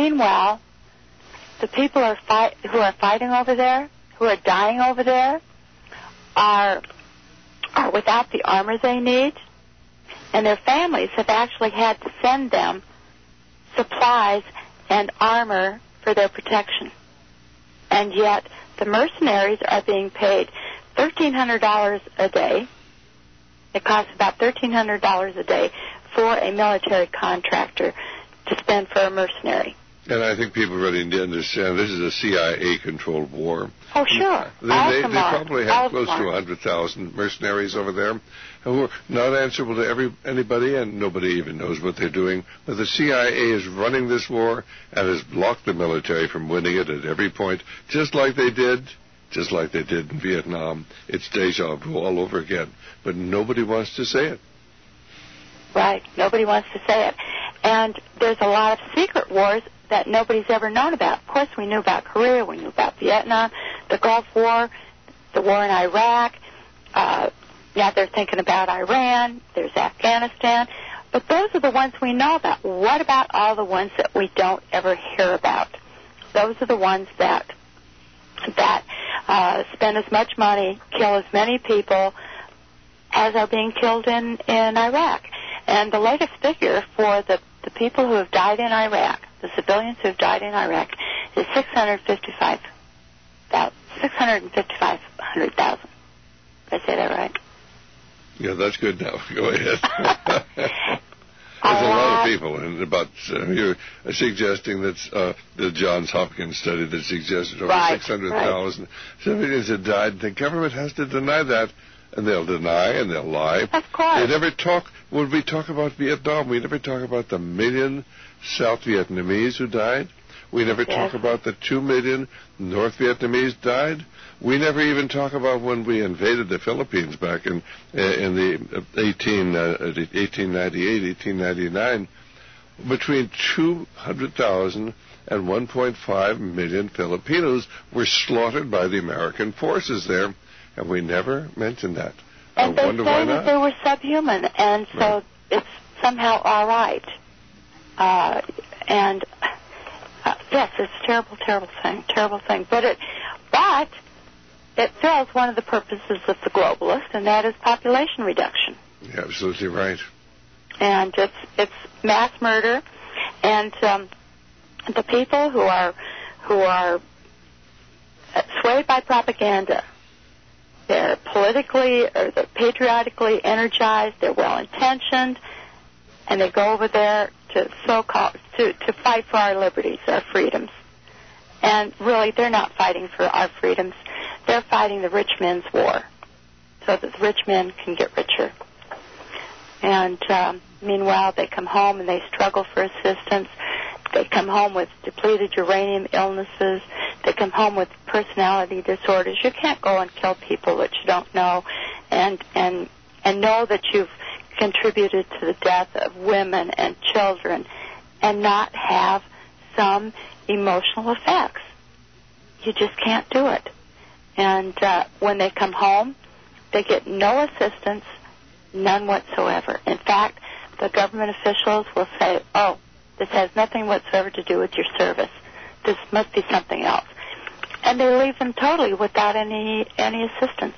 [SPEAKER 4] the people who are fighting over there, who are dying over there, are without the armor they need. And their families have actually had to send them supplies and armor for their protection. And yet the mercenaries are being paid $1,300 a day. It costs about $1,300 a day for a military contractor to spend for a mercenary.
[SPEAKER 3] And I think people really need to understand this is a CIA-controlled war.
[SPEAKER 4] Oh, sure.
[SPEAKER 3] They probably have close to 100,000 mercenaries over there who are not answerable to anybody, and nobody even knows what they're doing. But the CIA is running this war and has blocked the military from winning it at every point, just like they did in Vietnam. It's deja vu all over again. But nobody wants to say it.
[SPEAKER 4] Right. Nobody wants to say it. And there's a lot of secret wars that nobody's ever known about. Of course, we knew about Korea, we knew about Vietnam, the Gulf War, the war in Iraq. Now they're thinking about Iran. There's Afghanistan. But those are the ones we know about. What about all the ones that we don't ever hear about? Those are the ones that spend as much money, kill as many people as are being killed in Iraq. And the latest figure for the people who have died in Iraq, the civilians who have died in Iraq, is 655,000. Did I say that right?
[SPEAKER 3] Yeah, that's good now. Go ahead. There's a lot of people, and about you're suggesting that the Johns Hopkins study that suggested over 600,000 civilians had died. The government has to deny that, and they'll deny and they'll lie.
[SPEAKER 4] Of course.
[SPEAKER 3] They never talk. When we talk about Vietnam, we never talk about the million South Vietnamese who died. We never talk about the 2 million North Vietnamese died. We never even talk about when we invaded the Philippines back in the 1898, 1899. Between 200,000 and 1.5 million Filipinos were slaughtered by the American forces there, and we never mention that.
[SPEAKER 4] And
[SPEAKER 3] I wonder why not.
[SPEAKER 4] They were subhuman, and so it's somehow all right. Yes, it's a terrible thing. But it fills one of the purposes of the globalist, and that is population reduction.
[SPEAKER 3] You're absolutely right.
[SPEAKER 4] And it's mass murder, and the people who are swayed by propaganda, they're politically or they're patriotically energized, they're well-intentioned, and they go over there to to fight for our liberties, our freedoms. And really, they're not fighting for our freedoms. They're fighting the rich men's war so that the rich men can get richer. And meanwhile, they come home and they struggle for assistance. They come home with depleted uranium illnesses. They come home with personality disorders. You can't go and kill people that you don't know and know that you've contributed to the death of women and children and not have some emotional effects. You just can't do it. And when they come home, they get no assistance, none whatsoever. In fact, the government officials will say, oh, this has nothing whatsoever to do with your service. This must be something else. And they leave them totally without any assistance.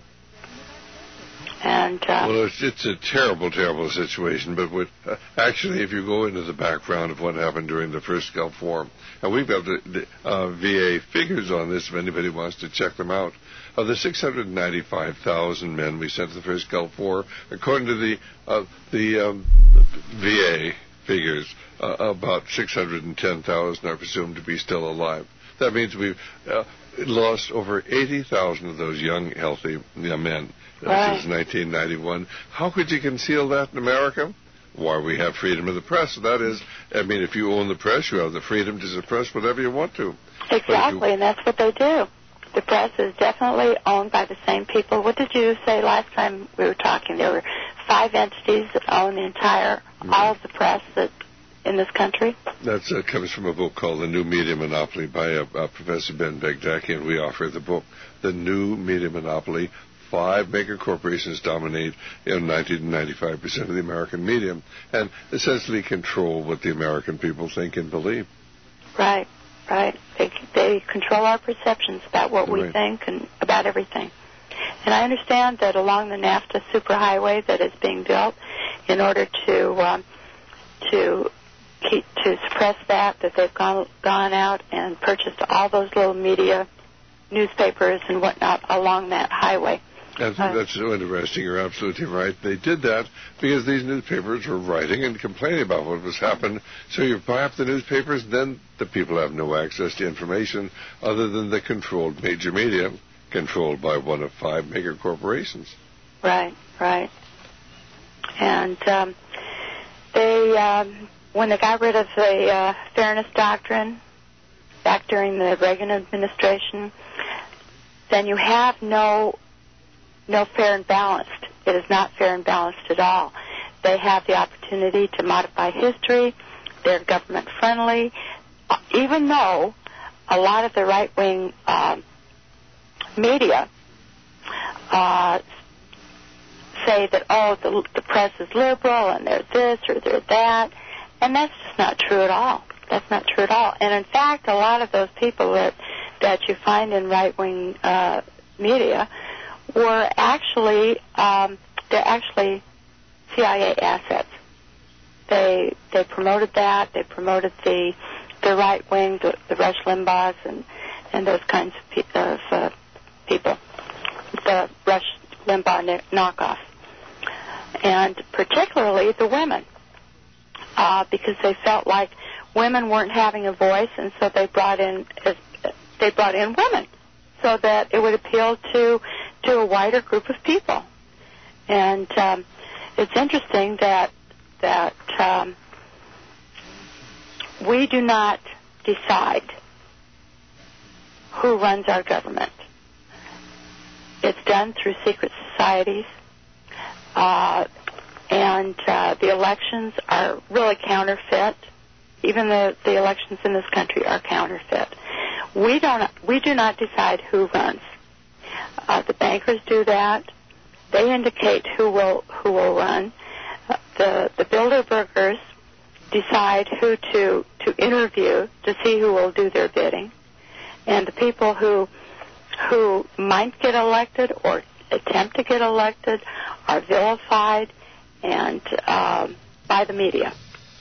[SPEAKER 4] And
[SPEAKER 3] well, it's a terrible, terrible situation. But actually, if you go into the background of what happened during the first Gulf War, and we've got the VA figures on this if anybody wants to check them out. Of the 695,000 men we sent to the first Gulf War, according to the VA figures, about 610,000 are presumed to be still alive. That means we've lost over 80,000 of those young, healthy men since 1991. How could you conceal that in America? Why, we have freedom of the press. That is, I mean, if you own the press, you have the freedom to suppress whatever you want to.
[SPEAKER 4] Exactly, and that's what they do. The press is definitely owned by the same people. What did you say last time we were talking? There were 5 entities that own the entire, all of the press in this country?
[SPEAKER 3] That comes from a book called The New Media Monopoly by Professor Ben Begdaki, and we offer the book, The New Media Monopoly. 5 mega corporations dominate 90 to 95% of the American media and essentially control what the American people think and believe.
[SPEAKER 4] Right. They control our perceptions about what we think and about everything. And I understand that along the NAFTA superhighway that is being built, in order to suppress that they've gone out and purchased all those little media, newspapers and whatnot along that highway.
[SPEAKER 3] That's so interesting. You're absolutely right. They did that because these newspapers were writing and complaining about what was happening. So you buy up the newspapers, then the people have no access to information other than the controlled major media, controlled by one of 5 major corporations.
[SPEAKER 4] Right. And they, when they got rid of the fairness doctrine back during the Reagan administration, then you have no fair and balanced. It is not fair and balanced at all. They have the opportunity to modify history. They're government friendly, even though a lot of the right-wing media say that, oh, the press is liberal and they're this or they're that, and that's just not true at all. That's not true at all. And in fact, a lot of those people that you find in right-wing media were actually they're actually CIA assets. They promoted that. They promoted the right wing, the Rush Limbaughs and those kinds of people, the Rush Limbaugh knockoff, and particularly the women, because they felt like women weren't having a voice, and so they brought in women so that it would appeal to a wider group of people. And it's interesting that we do not decide who runs our government. It's done through secret societies, and the elections are really counterfeit. Even the elections in this country are counterfeit. We do not decide who runs. The bankers do that. They indicate who will run. The Bilderbergers decide who to interview to see who will do their bidding, and the people who might get elected or attempt to get elected are vilified and by the media.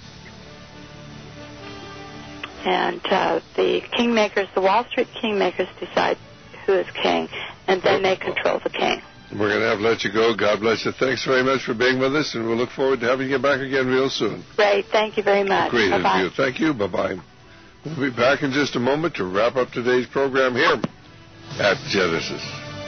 [SPEAKER 4] And the kingmakers, the Wall Street kingmakers, decide who is king, and then they control the king.
[SPEAKER 3] We're going to have to let you go. God bless you. Thanks very much for being with us, and we'll look forward to having you back again real soon.
[SPEAKER 4] Great. Thank you very much.
[SPEAKER 3] Great
[SPEAKER 4] Bye-bye.
[SPEAKER 3] interview. Thank you. Bye-bye. We'll be back in just a moment to wrap up today's program here at Genesis.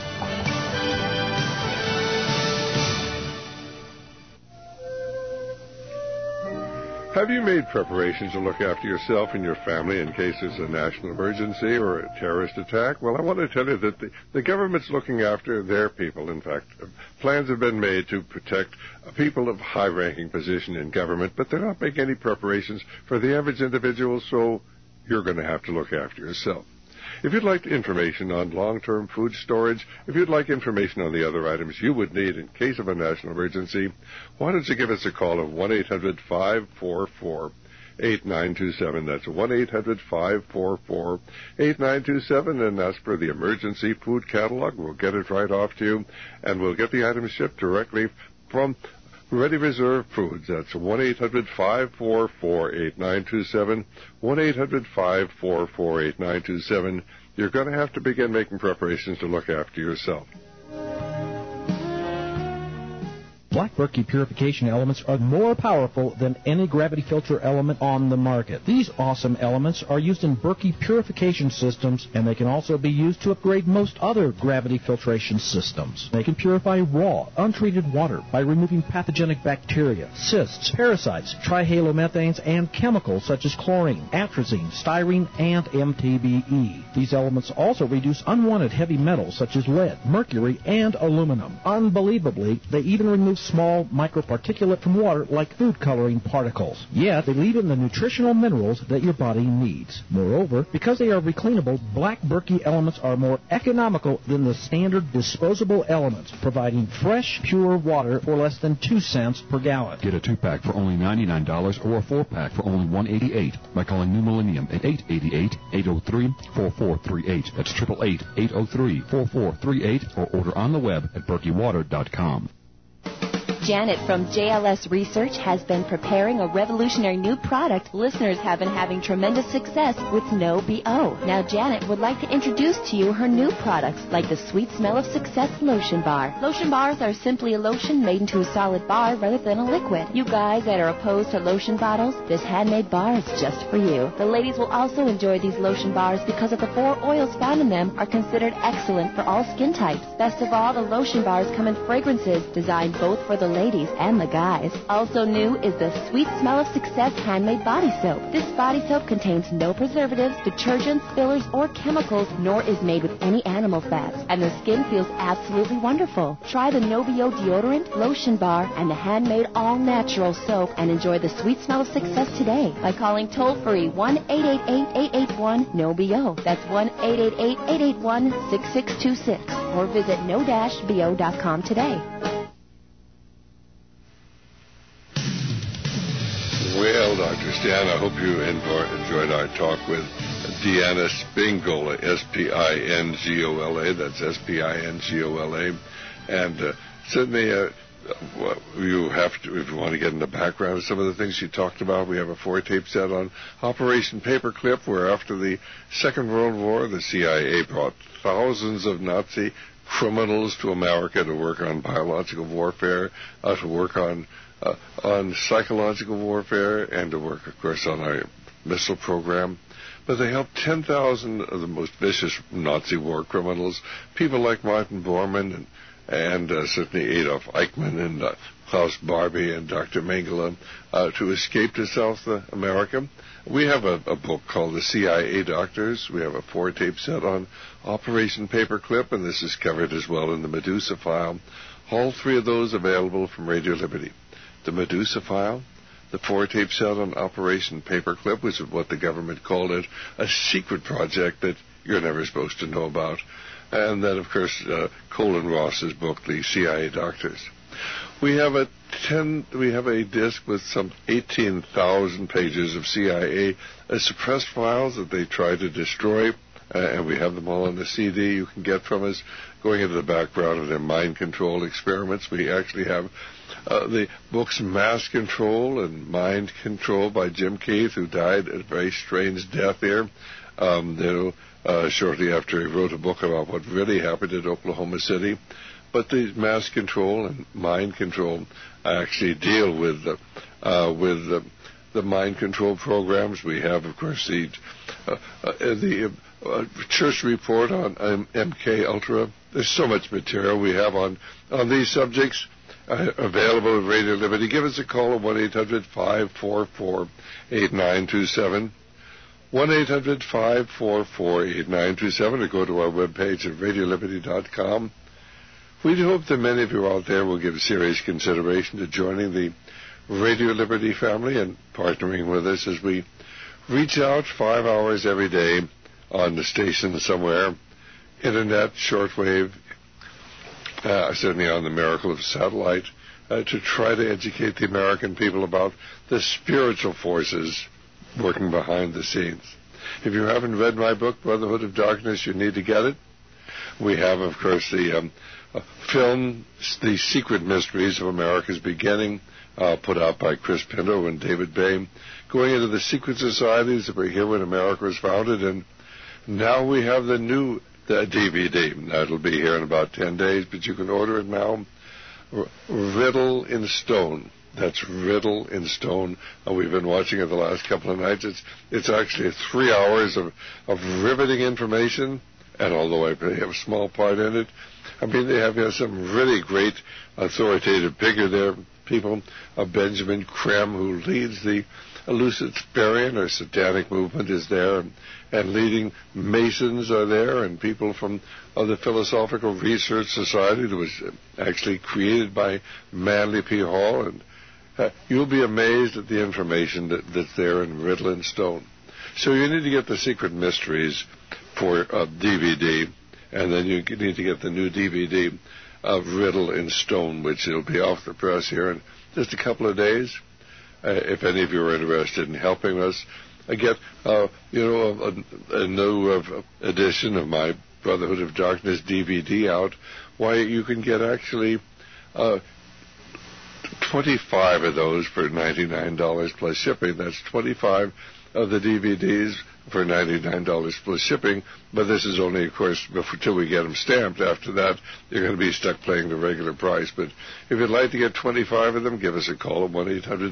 [SPEAKER 3] Have you made preparations to look after yourself and your family in case there's a national emergency or a terrorist attack? Well, I want to tell you that the government's looking after their people. In fact, plans have been made to protect people of high-ranking position in government, but they're not making any preparations for the average individual, so you're going to have to look after yourself. If you'd like information on long-term food storage, if you'd like information on the other items you would need in case of a national emergency, why don't you give us a call at 1-800-544-8927. That's 1-800-544-8927, and ask for the emergency food catalog. We'll get it right off to you, and we'll get the items shipped directly from Ready Reserve Foods. That's 1-800-544-8927, 1-800-544-8927. You're going to have to begin making preparations to look after yourself.
[SPEAKER 12] Black Berkey purification elements are more powerful than any gravity filter element on the market. These awesome elements are used in Berkey purification systems, and they can also be used to upgrade most other gravity filtration systems. They can purify raw, untreated water by removing pathogenic bacteria, cysts, parasites, trihalomethanes, and chemicals such as chlorine, atrazine, styrene, and MTBE. These elements also reduce unwanted heavy metals such as lead, mercury, and aluminum. Unbelievably, they even remove small microparticulate from water like food coloring particles. Yet, they leave in the nutritional minerals that your body needs. Moreover, because they are recleanable, Black Berkey elements are more economical than the standard disposable elements, providing fresh, pure water for less than 2 cents per gallon.
[SPEAKER 13] Get a 2-pack for only $99 or a 4-pack for only $188 by calling New Millennium at 888-803-4438. That's 888-803-4438, or order on the web at berkeywater.com.
[SPEAKER 14] Janet from JLS Research has been preparing a revolutionary new product listeners have been having tremendous success with no BO. Now Janet would like to introduce to you her new products like the Sweet Smell of Success Lotion Bar. Lotion bars are simply a lotion made into a solid bar rather than a liquid. You guys that are opposed to lotion bottles, this handmade bar is just for you. The ladies will also enjoy these lotion bars because of the 4 oils found in them are considered excellent for all skin types. Best of all, the lotion bars come in fragrances designed both for the ladies and the guys. Also new is the Sweet Smell of Success handmade body soap. This body soap contains no preservatives, detergents, fillers, or chemicals, nor is made with any animal fats, and the skin feels absolutely wonderful. Try the No-BO deodorant, lotion bar, and the handmade all-natural soap and enjoy the Sweet Smell of Success today by calling toll-free 1-888-881-NO-BO. That's 1-888-881-6626, or visit no-bo.com today.
[SPEAKER 3] Dr. Stan. I hope you enjoyed our talk with Deanna Spingola, S-P-I-N-G-O-L-A. That's S-P-I-N-G-O-L-A. And certainly you have to, if you want to get in the background of some of the things she talked about, we have a 4-tape set on Operation Paperclip, where after the Second World War, the CIA brought thousands of Nazi criminals to America to work on biological warfare, to work on psychological warfare, and to work, of course, on our missile program. But they helped 10,000 of the most vicious Nazi war criminals, people like Martin Bormann and certainly Adolf Eichmann and Klaus Barbie and Dr. Mengele, to escape to South America. We have a book called The CIA Doctors. We have a 4-tape set on Operation Paperclip, and this is covered as well in the Medusa File. All 3 of those available from Radio Liberty. The Medusa File, the 4-tape set on Operation Paperclip, which is what the government called it, a secret project that you're never supposed to know about. And then, of course, Colin Ross's book, The CIA Doctors. We have a disc with some 18,000 pages of CIA suppressed files that they try to destroy, and we have them all on the CD you can get from us. Going into the background of their mind control experiments, we actually have the books Mass Control and Mind Control by Jim Keith, who died a very strange death here. Shortly after he wrote a book about what really happened at Oklahoma City. But the Mass Control and Mind Control actually deal with the mind control programs. We have, of course, the Church Report on MK Ultra. There's so much material we have on these subjects available at Radio Liberty. Give us a call at 1-800-544-8927. 1-800-544-8927, or go to our webpage at radioliberty.com. We do hope that many of you out there will give serious consideration to joining the Radio Liberty family and partnering with us as we reach out 5 hours every day on the station somewhere, internet, shortwave, certainly on the miracle of satellite, to try to educate the American people about the spiritual forces working behind the scenes. If you haven't read my book, Brotherhood of Darkness, you need to get it. We have, of course, the film, The Secret Mysteries of America's Beginning, put out by Chris Pinto and David Bay, going into the secret societies that were here when America was founded. And now we have the new DVD. That'll be here in about 10 days, but you can order it now. Riddle in Stone. That's Riddle in Stone. We've been watching it the last couple of nights. It's actually 3 hours of riveting information, and although I have a small part in it, I mean, they have some really great authoritative people. Benjamin Krem, who leads the Luciferian or Satanic movement, is there, and leading Masons are there, and people from the Philosophical Research Society that was actually created by Manly P. Hall, and you'll be amazed at the information that's there in Riddle in Stone. So you need to get the Secret Mysteries for DVD, and then you need to get the new DVD of Riddle in Stone, which will be off the press here in just a couple of days. If any of you are interested in helping us get, a new edition of my Brotherhood of Darkness DVD out, why, you can get actually 25 of those for $99 plus shipping. That's 25 of the DVDs for $99 plus shipping, but this is only, of course, until we get them stamped. After that, you're going to be stuck paying the regular price. But if you'd like to get 25 of them, give us a call at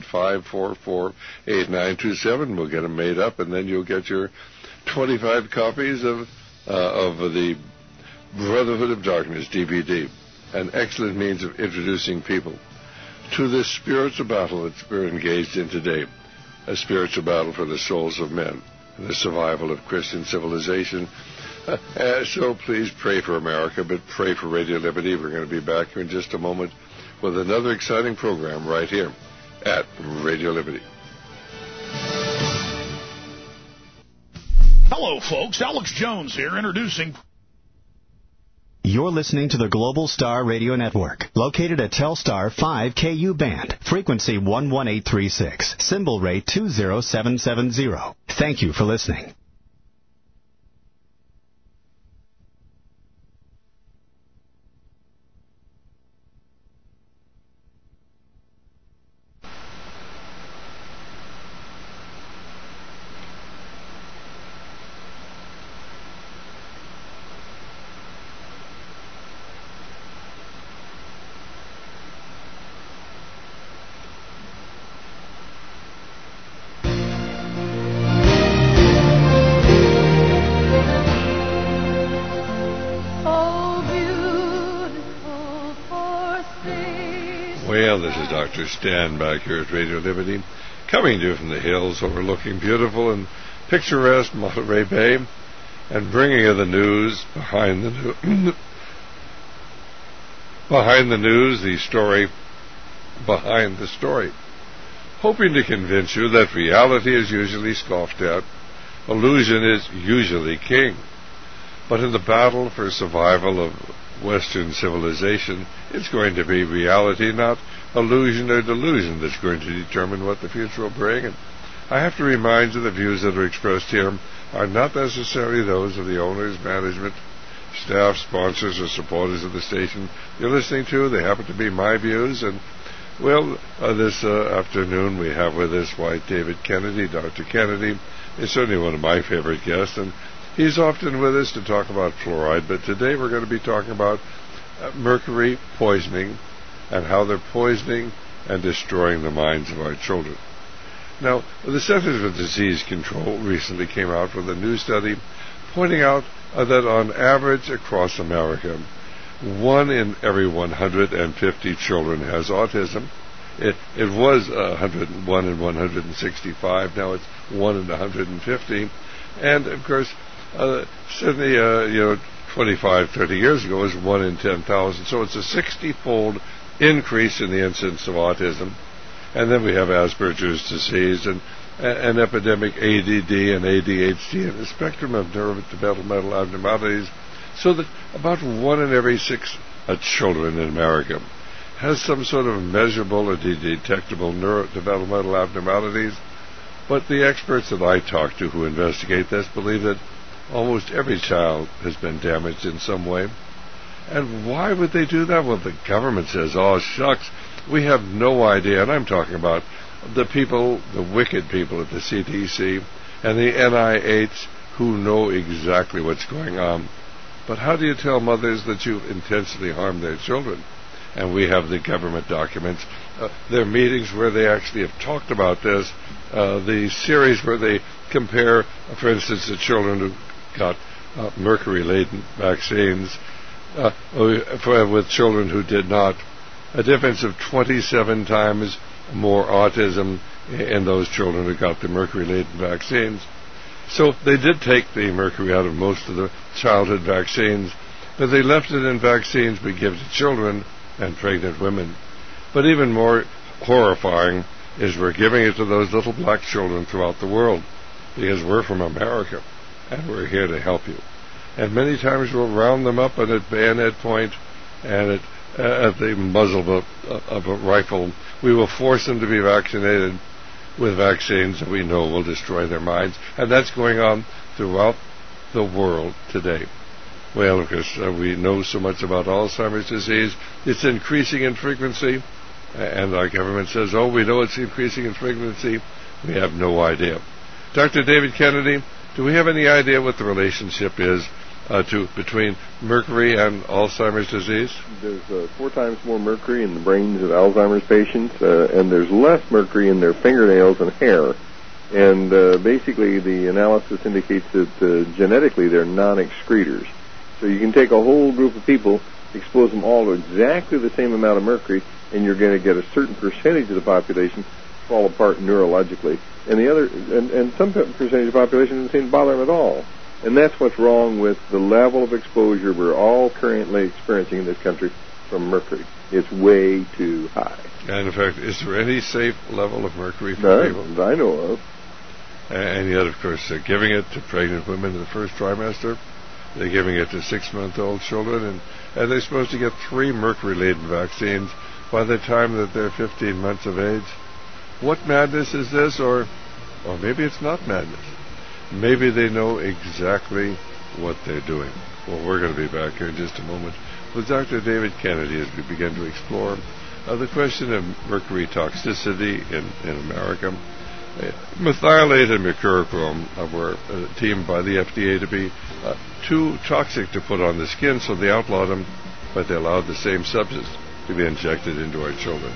[SPEAKER 3] 1-800-544-8927. We'll get them made up, and then you'll get your 25 copies of the Brotherhood of Darkness DVD, an excellent means of introducing people to this spiritual battle that we're engaged in today, a spiritual battle for the souls of men, the survival of Christian civilization. So please pray for America, but pray for Radio Liberty. We're going to be back here in just a moment with another exciting program right here at Radio Liberty.
[SPEAKER 15] Hello, folks. Alex Jones here, introducing... You're listening to the Global Star Radio Network, located at Telstar 5KU band, frequency 11836, symbol rate 20770. Thank you for listening.
[SPEAKER 3] Well, this is Dr. Stan back here at Radio Liberty, coming to you from the hills overlooking beautiful and picturesque Monterey Bay, and bringing you the news behind the news, the story behind the story, hoping to convince you that reality is usually scoffed at, illusion is usually king. But in the battle for survival of Western civilization, it's going to be reality, not illusion or delusion, that's going to determine what the future will bring. And I have to remind you the views that are expressed here are not necessarily those of the owners, management, staff, sponsors, or supporters of the station you're listening to. They happen to be my views. And, well, this afternoon we have with us David Kennedy. Dr. Kennedy is certainly one of my favorite guests, and he's often with us to talk about fluoride, but today we're going to be talking about mercury poisoning and how they're poisoning and destroying the minds of our children. Now, the Centers for Disease Control recently came out with a new study pointing out that on average across America, 1 in every 150 children has autism. It was 101 in 165. Now it's 1 in 150. And, of course, certainly, 25, 30 years ago, it was 1 in 10,000. So it's a 60-fold increase in the incidence of autism. And then we have Asperger's disease and an epidemic ADD and ADHD and a spectrum of neurodevelopmental abnormalities. So that about 1 in every 6 children in America has some sort of measurable or detectable neurodevelopmental abnormalities. But the experts that I talk to who investigate this believe that almost every child has been damaged in some way. And why would they do that? Well, the government says, oh, shucks, we have no idea. And I'm talking about the people, the wicked people at the CDC and the NIH who know exactly what's going on. But how do you tell mothers that you've intentionally harmed their children? And we have the government documents. There are meetings where they actually have talked about this. The series where they compare, for instance, the children who got mercury-laden vaccines with children who did not. A difference of 27 times more autism in those children who got the mercury-laden vaccines. So they did take the mercury out of most of the childhood vaccines, but they left it in vaccines we give to children and pregnant women. But even more horrifying is we're giving it to those little black children throughout the world because we're from America and we're here to help you. And many times we'll round them up at bayonet point and at the muzzle of a rifle. We will force them to be vaccinated with vaccines that we know will destroy their minds. And that's going on throughout the world today. Well, of course, we know so much about Alzheimer's disease. It's increasing in frequency. And our government says, oh, we know it's increasing in frequency. We have no idea. Dr. David Kennedy, do we have any idea what the relationship is between mercury and Alzheimer's disease?
[SPEAKER 16] There's 4 times more mercury in the brains of Alzheimer's patients, and there's less mercury in their fingernails and hair. And basically the analysis indicates that genetically they're non-excretors. So you can take a whole group of people, expose them all to exactly the same amount of mercury, and you're going to get a certain percentage of the population fall apart neurologically. And some percentage of the population doesn't seem to bother them at all. And that's what's wrong with the level of exposure we're all currently experiencing in this country from mercury. It's way too high.
[SPEAKER 3] And in fact, is there any safe level of mercury for people?
[SPEAKER 16] None I know of.
[SPEAKER 3] And yet, of course, giving it to pregnant women in the first trimester. They're giving it to 6-month-old children, and they're supposed to get 3 mercury-laden vaccines by the time that they're 15 months of age. What madness is this? Or maybe it's not madness. Maybe they know exactly what they're doing. Well, we're going to be back here in just a moment with Dr. David Kennedy as we begin to explore the question of mercury toxicity in America. Methylate and mercurochrome were deemed by the FDA to be too toxic to put on the skin, so they outlawed them, but they allowed the same substance to be injected into our children.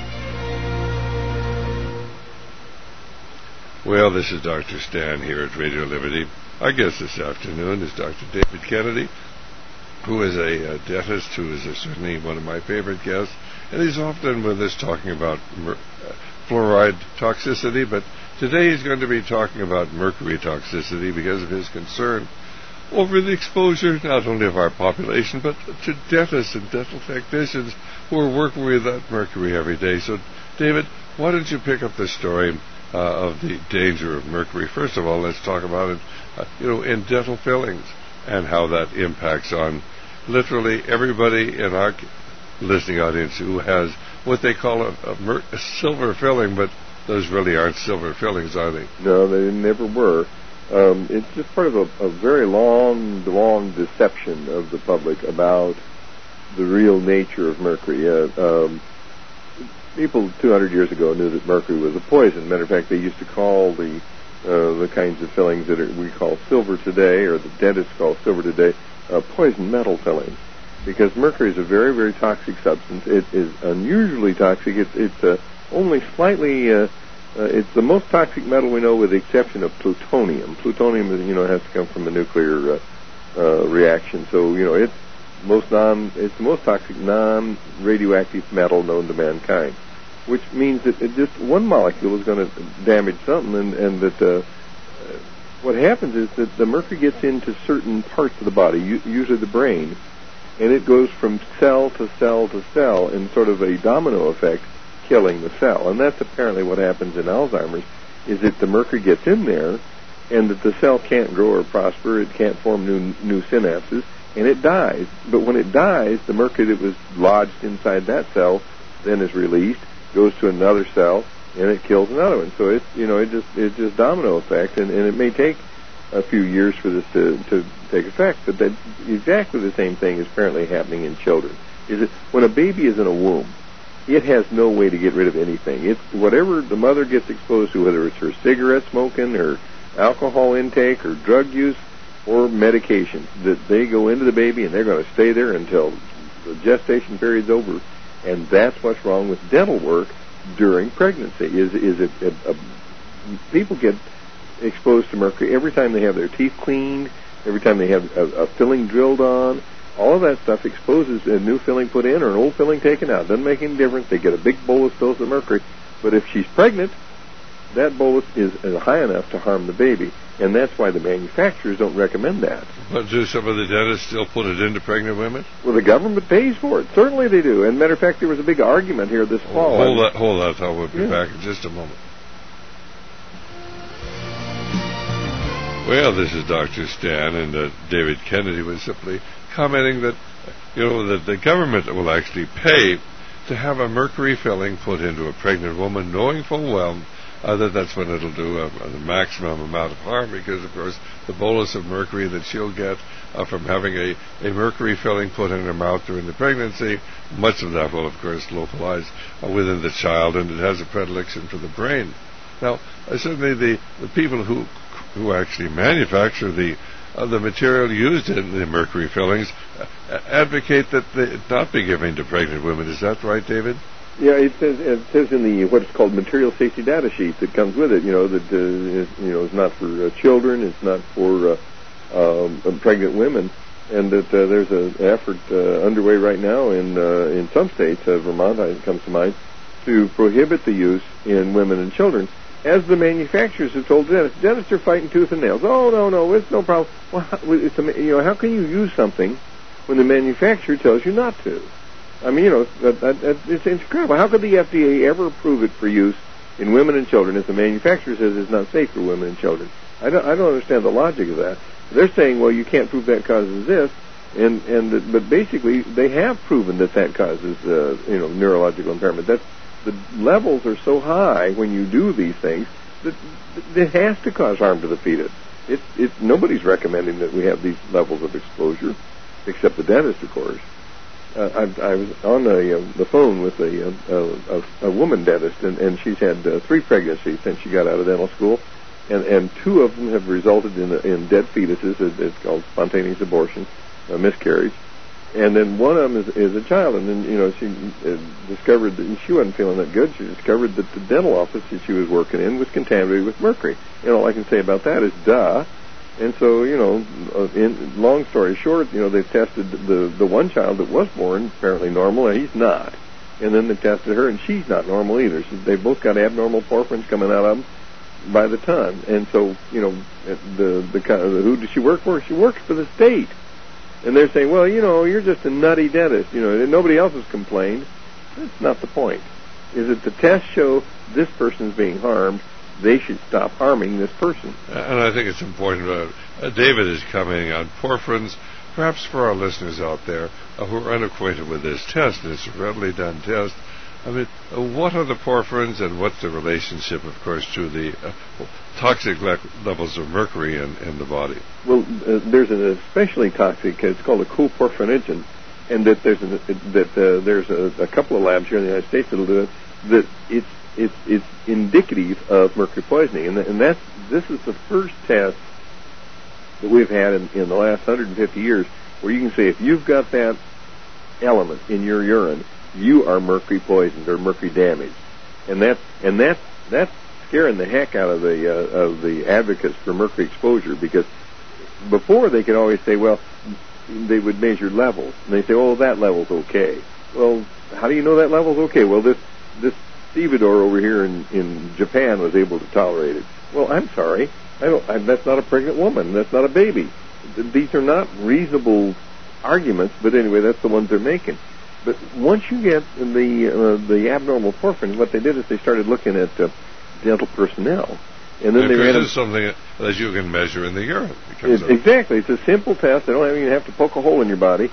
[SPEAKER 3] Well, this is Dr. Stan here at Radio Liberty. Our guest this afternoon is Dr. David Kennedy, who is a dentist who is certainly one of my favorite guests, and he's often with us talking about fluoride toxicity, but today he's going to be talking about mercury toxicity because of his concern over the exposure not only of our population, but to dentists and dental technicians who are working with that mercury every day. So, David, why don't you pick up the story of the danger of mercury? First of all, let's talk about it, in dental fillings and how that impacts on literally everybody in our listening audience who has what they call a silver filling, but those really aren't silver fillings, are they?
[SPEAKER 16] No, they never were. It's just part of a very long deception of the public about the real nature of mercury. People 200 years ago knew that mercury was a poison. Matter of fact, they used to call the kinds of fillings that we call silver today, or the dentists call silver today, poison metal fillings, because mercury is a very, very toxic substance. It is unusually toxic. It's only slightly. It's the most toxic metal we know, with the exception of plutonium. Plutonium, has to come from a nuclear reaction. So, it's the most toxic non-radioactive metal known to mankind, which means that just one molecule is going to damage something, and that what happens is that the mercury gets into certain parts of the body, usually the brain, and it goes from cell to cell to cell in sort of a domino effect, killing the cell. And that's apparently what happens in Alzheimer's, is that the mercury gets in there, and that the cell can't grow or prosper, it can't form new synapses, and it dies. But when it dies, the mercury that was lodged inside that cell then is released, goes to another cell, and it kills another one. So it's just domino effect, and it may take a few years for this to take effect. But that exactly the same thing is apparently happening in children. Is it when a baby is in a womb, it has no way to get rid of anything. It's whatever the mother gets exposed to, whether it's her cigarette smoking or alcohol intake or drug use or medication, that they go into the baby and they're going to stay there until the gestation period's over. And that's what's wrong with dental work during pregnancy. People get exposed to mercury every time they have their teeth cleaned, every time they have a filling drilled on. All of that stuff exposes a new filling put in or an old filling taken out. Doesn't make any difference. They get a big bolus dose of mercury. But if she's pregnant, that bolus is high enough to harm the baby. And that's why the manufacturers don't recommend that.
[SPEAKER 3] But do some of the dentists still put it into pregnant women?
[SPEAKER 16] Well, the government pays for it. Certainly they do. And matter of fact, there was a big argument here this fall.
[SPEAKER 3] Hold that thought. We'll be back in just a moment. Well, this is Dr. Stan, and David Kennedy was simply commenting that, that the government will actually pay to have a mercury filling put into a pregnant woman, knowing full well that's when it'll do the maximum amount of harm, because, of course, the bolus of mercury that she'll get from having a mercury filling put in her mouth during the pregnancy, much of that will, of course, localize within the child, and it has a predilection for the brain. Now, certainly the people who actually manufacture the material used in the mercury fillings advocate that it not be given to pregnant women. Is that right, David?
[SPEAKER 16] Yeah, it says in the what's called material safety data sheet that comes with it. That it's not for children, it's not for pregnant women, and that there's an effort underway right now in some states, Vermont comes to mind, to prohibit the use in women and children. As the manufacturers have told dentists, dentists are fighting tooth and nails. Oh, no, it's no problem. Well, how can you use something when the manufacturer tells you not to? I mean, it's incredible. How could the FDA ever approve it for use in women and children if the manufacturer says it's not safe for women and children? I don't understand the logic of that. They're saying, well, you can't prove that causes this, but basically they have proven that causes neurological impairment. The levels are so high when you do these things that it has to cause harm to the fetus. Nobody's recommending that we have these levels of exposure, except the dentist, of course. I was on the phone with a woman dentist, and she's had 3 pregnancies since she got out of dental school, and 2 of them have resulted in dead fetuses. It's called spontaneous abortion, miscarriage, and then one of them is a child. And then she discovered that she wasn't feeling that good. She discovered that the dental office that she was working in was contaminated with mercury. All I can say about that is duh. And so, in long story short, they've tested the one child that was born apparently normal, and he's not. And then they tested her, and she's not normal either. So they've both got abnormal porphyrins coming out of them by the ton. And so, who does she work for? She works for the state. And they're saying, well, you're just a nutty dentist. And nobody else has complained. That's not the point. Is that the tests show this person's being harmed, they should stop harming this person.
[SPEAKER 3] And I think it's important. David is commenting on porphyrins. Perhaps for our listeners out there who are unacquainted with this test, and it's a readily done test, what are the porphyrins, and what's the relationship, of course, to the toxic levels of mercury in the body? Well,
[SPEAKER 16] there's an especially toxic. It's called a coporphyrinogen, and that there's a couple of labs here in the United States that'll do it. That it's indicative of mercury poisoning, and this is the first test that we've had in the last 150 years where you can say if you've got that element in your urine, you are mercury poisoned or mercury damaged, and that's scaring the heck out of the advocates for mercury exposure, because before they could always say, well, they would measure levels, and they say, oh, that level's okay. Well, how do you know that level's okay? Well, this stevedore over here in Japan was able to tolerate it. Well, I'm sorry. That's not a pregnant woman. That's not a baby. These are not reasonable arguments, but anyway, that's the ones they're making. But once you get the abnormal porphyrin, what they did is they started looking at dental personnel. And then
[SPEAKER 3] this is something that you can measure in the urine.
[SPEAKER 16] Exactly. It's a simple test. They don't even have to poke a hole in your body.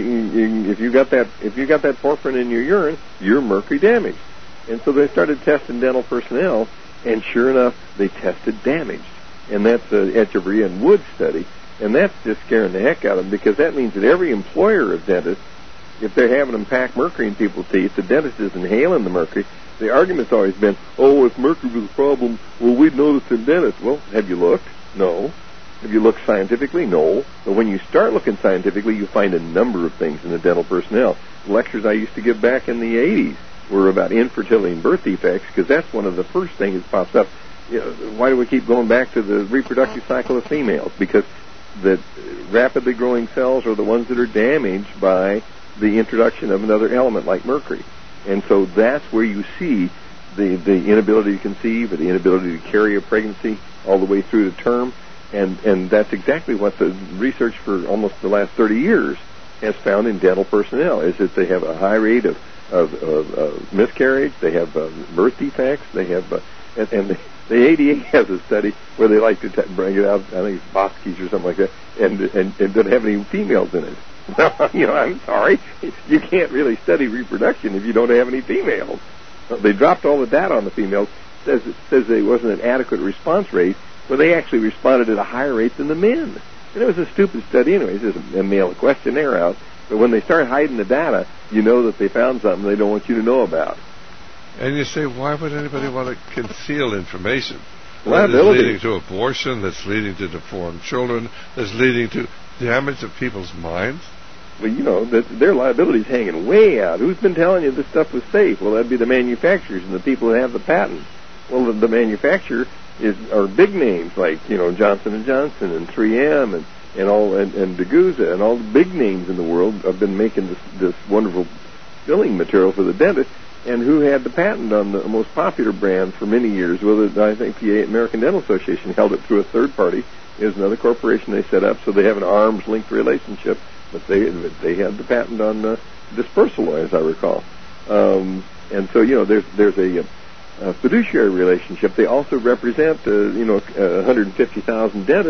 [SPEAKER 16] If you got that porphyrin in your urine, you're mercury damaged. And so they started testing dental personnel, and sure enough, they tested damaged. And that's the Echeverry and Wood study. And that's just scaring the heck out of them, because that means that every employer of dentists, if they're having them pack mercury in people's teeth, the dentist is inhaling the mercury. The argument's always been, oh, if mercury was a problem, well, we'd notice in dentists. Well, have you looked? No. Have you looked scientifically? No. But when you start looking scientifically, you find a number of things in the dental personnel. Lectures I used to give back in the 80s were about infertility and birth defects, because that's one of the first things that pops up. Why do we keep going back to the reproductive cycle of females? Because the rapidly growing cells are the ones that are damaged by the introduction of another element like mercury. And so that's where you see the inability to conceive or the inability to carry a pregnancy all the way through to term. And that's exactly what the research for almost the last 30 years has found in dental personnel, is that they have a high rate of miscarriage, they have birth defects, they have, and the ADA has a study where they like to bring it out, I think it's Bosky's or something like that, and doesn't have any females in it. Well, I'm sorry, you can't really study reproduction if you don't have any females. They dropped all the data on the females. Says there wasn't an adequate response rate, but they actually responded at a higher rate than the men. And it was a stupid study anyways. Just mail a questionnaire out. But when they start hiding the data, you know that they found something they don't want you to know about.
[SPEAKER 3] And you say, why would anybody want to conceal information?
[SPEAKER 16] Liability.
[SPEAKER 3] That's leading to abortion, that's leading to deformed children, that's leading to damage of people's minds.
[SPEAKER 16] Well, their liability's hanging way out. Who's been telling you this stuff was safe? Well, that'd be the manufacturers and the people that have the patent. Well, the manufacturer are big names like, Johnson & Johnson and 3M and Degussa and all the big names in the world have been making this wonderful filling material for the dentist. And who had the patent on the most popular brand for many years? Well, I think the American Dental Association held it through a third party. There's another corporation they set up, so they have an arms-linked relationship. But they had the patent on Dispersalloy, as I recall. And so, there's a fiduciary relationship. They also represent, 150,000 dentists,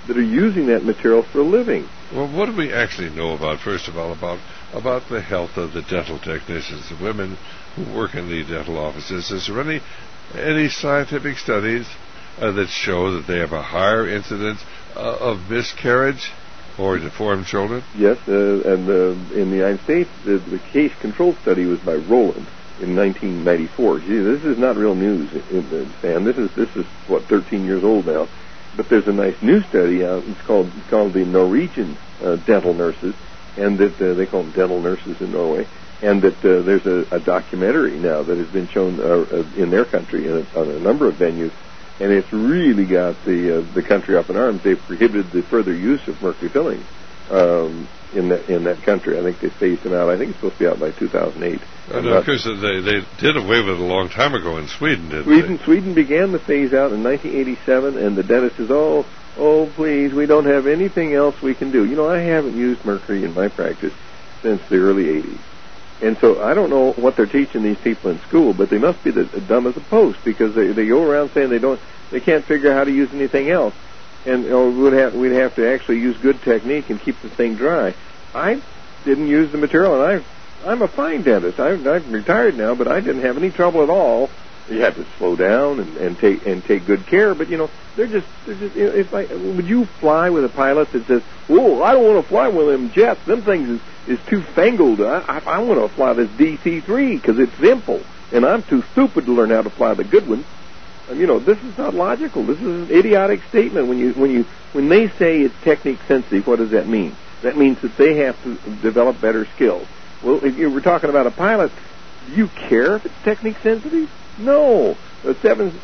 [SPEAKER 16] that are using that material for a living.
[SPEAKER 3] Well, what do we actually know about, first of all, about the health of the dental technicians, the women who work in the dental offices? Is there any scientific studies that show that they have a higher incidence of miscarriage or deformed children?
[SPEAKER 16] Yes, and in the United States, the case control study was by Rowland in 1994. Gee, this is not real news, Stan. This is what, 13 years old now. But there's a nice new study out. It's called the Norwegian dental nurses, and that they call them dental nurses in Norway. And that there's a documentary now that has been shown in their country on a number of venues, and it's really got the country up in arms. They've prohibited the further use of mercury fillings in that country. I think they phased them out. I think it's supposed to be out by 2008.
[SPEAKER 3] Because they did away with it a long time ago in Sweden, didn't they?
[SPEAKER 16] Sweden began the phase out in 1987, and the dentist says, oh, please, we don't have anything else we can do. You know, I haven't used mercury in my practice since the early 80s. And so I don't know what they're teaching these people in school, but they must be dumb as a post, because they go around saying they can't figure out how to use anything else. And we'd have to actually use good technique and keep the thing dry. I didn't use the material, and I'm a fine dentist. I'm retired now, but I didn't have any trouble at all. You had to slow down and take good care, but they're just it's like, would you fly with a pilot that says, "Oh, I don't want to fly with them jets. Them things is too fangled. I want to fly this DC-3 because it's simple, and I'm too stupid to learn how to fly the good ones." This is not logical. This is an idiotic statement. When they say it's technique sensitive, what does that mean? That means that they have to develop better skills. Well, if you were talking about a pilot, do you care if it's technique sensitive? No. A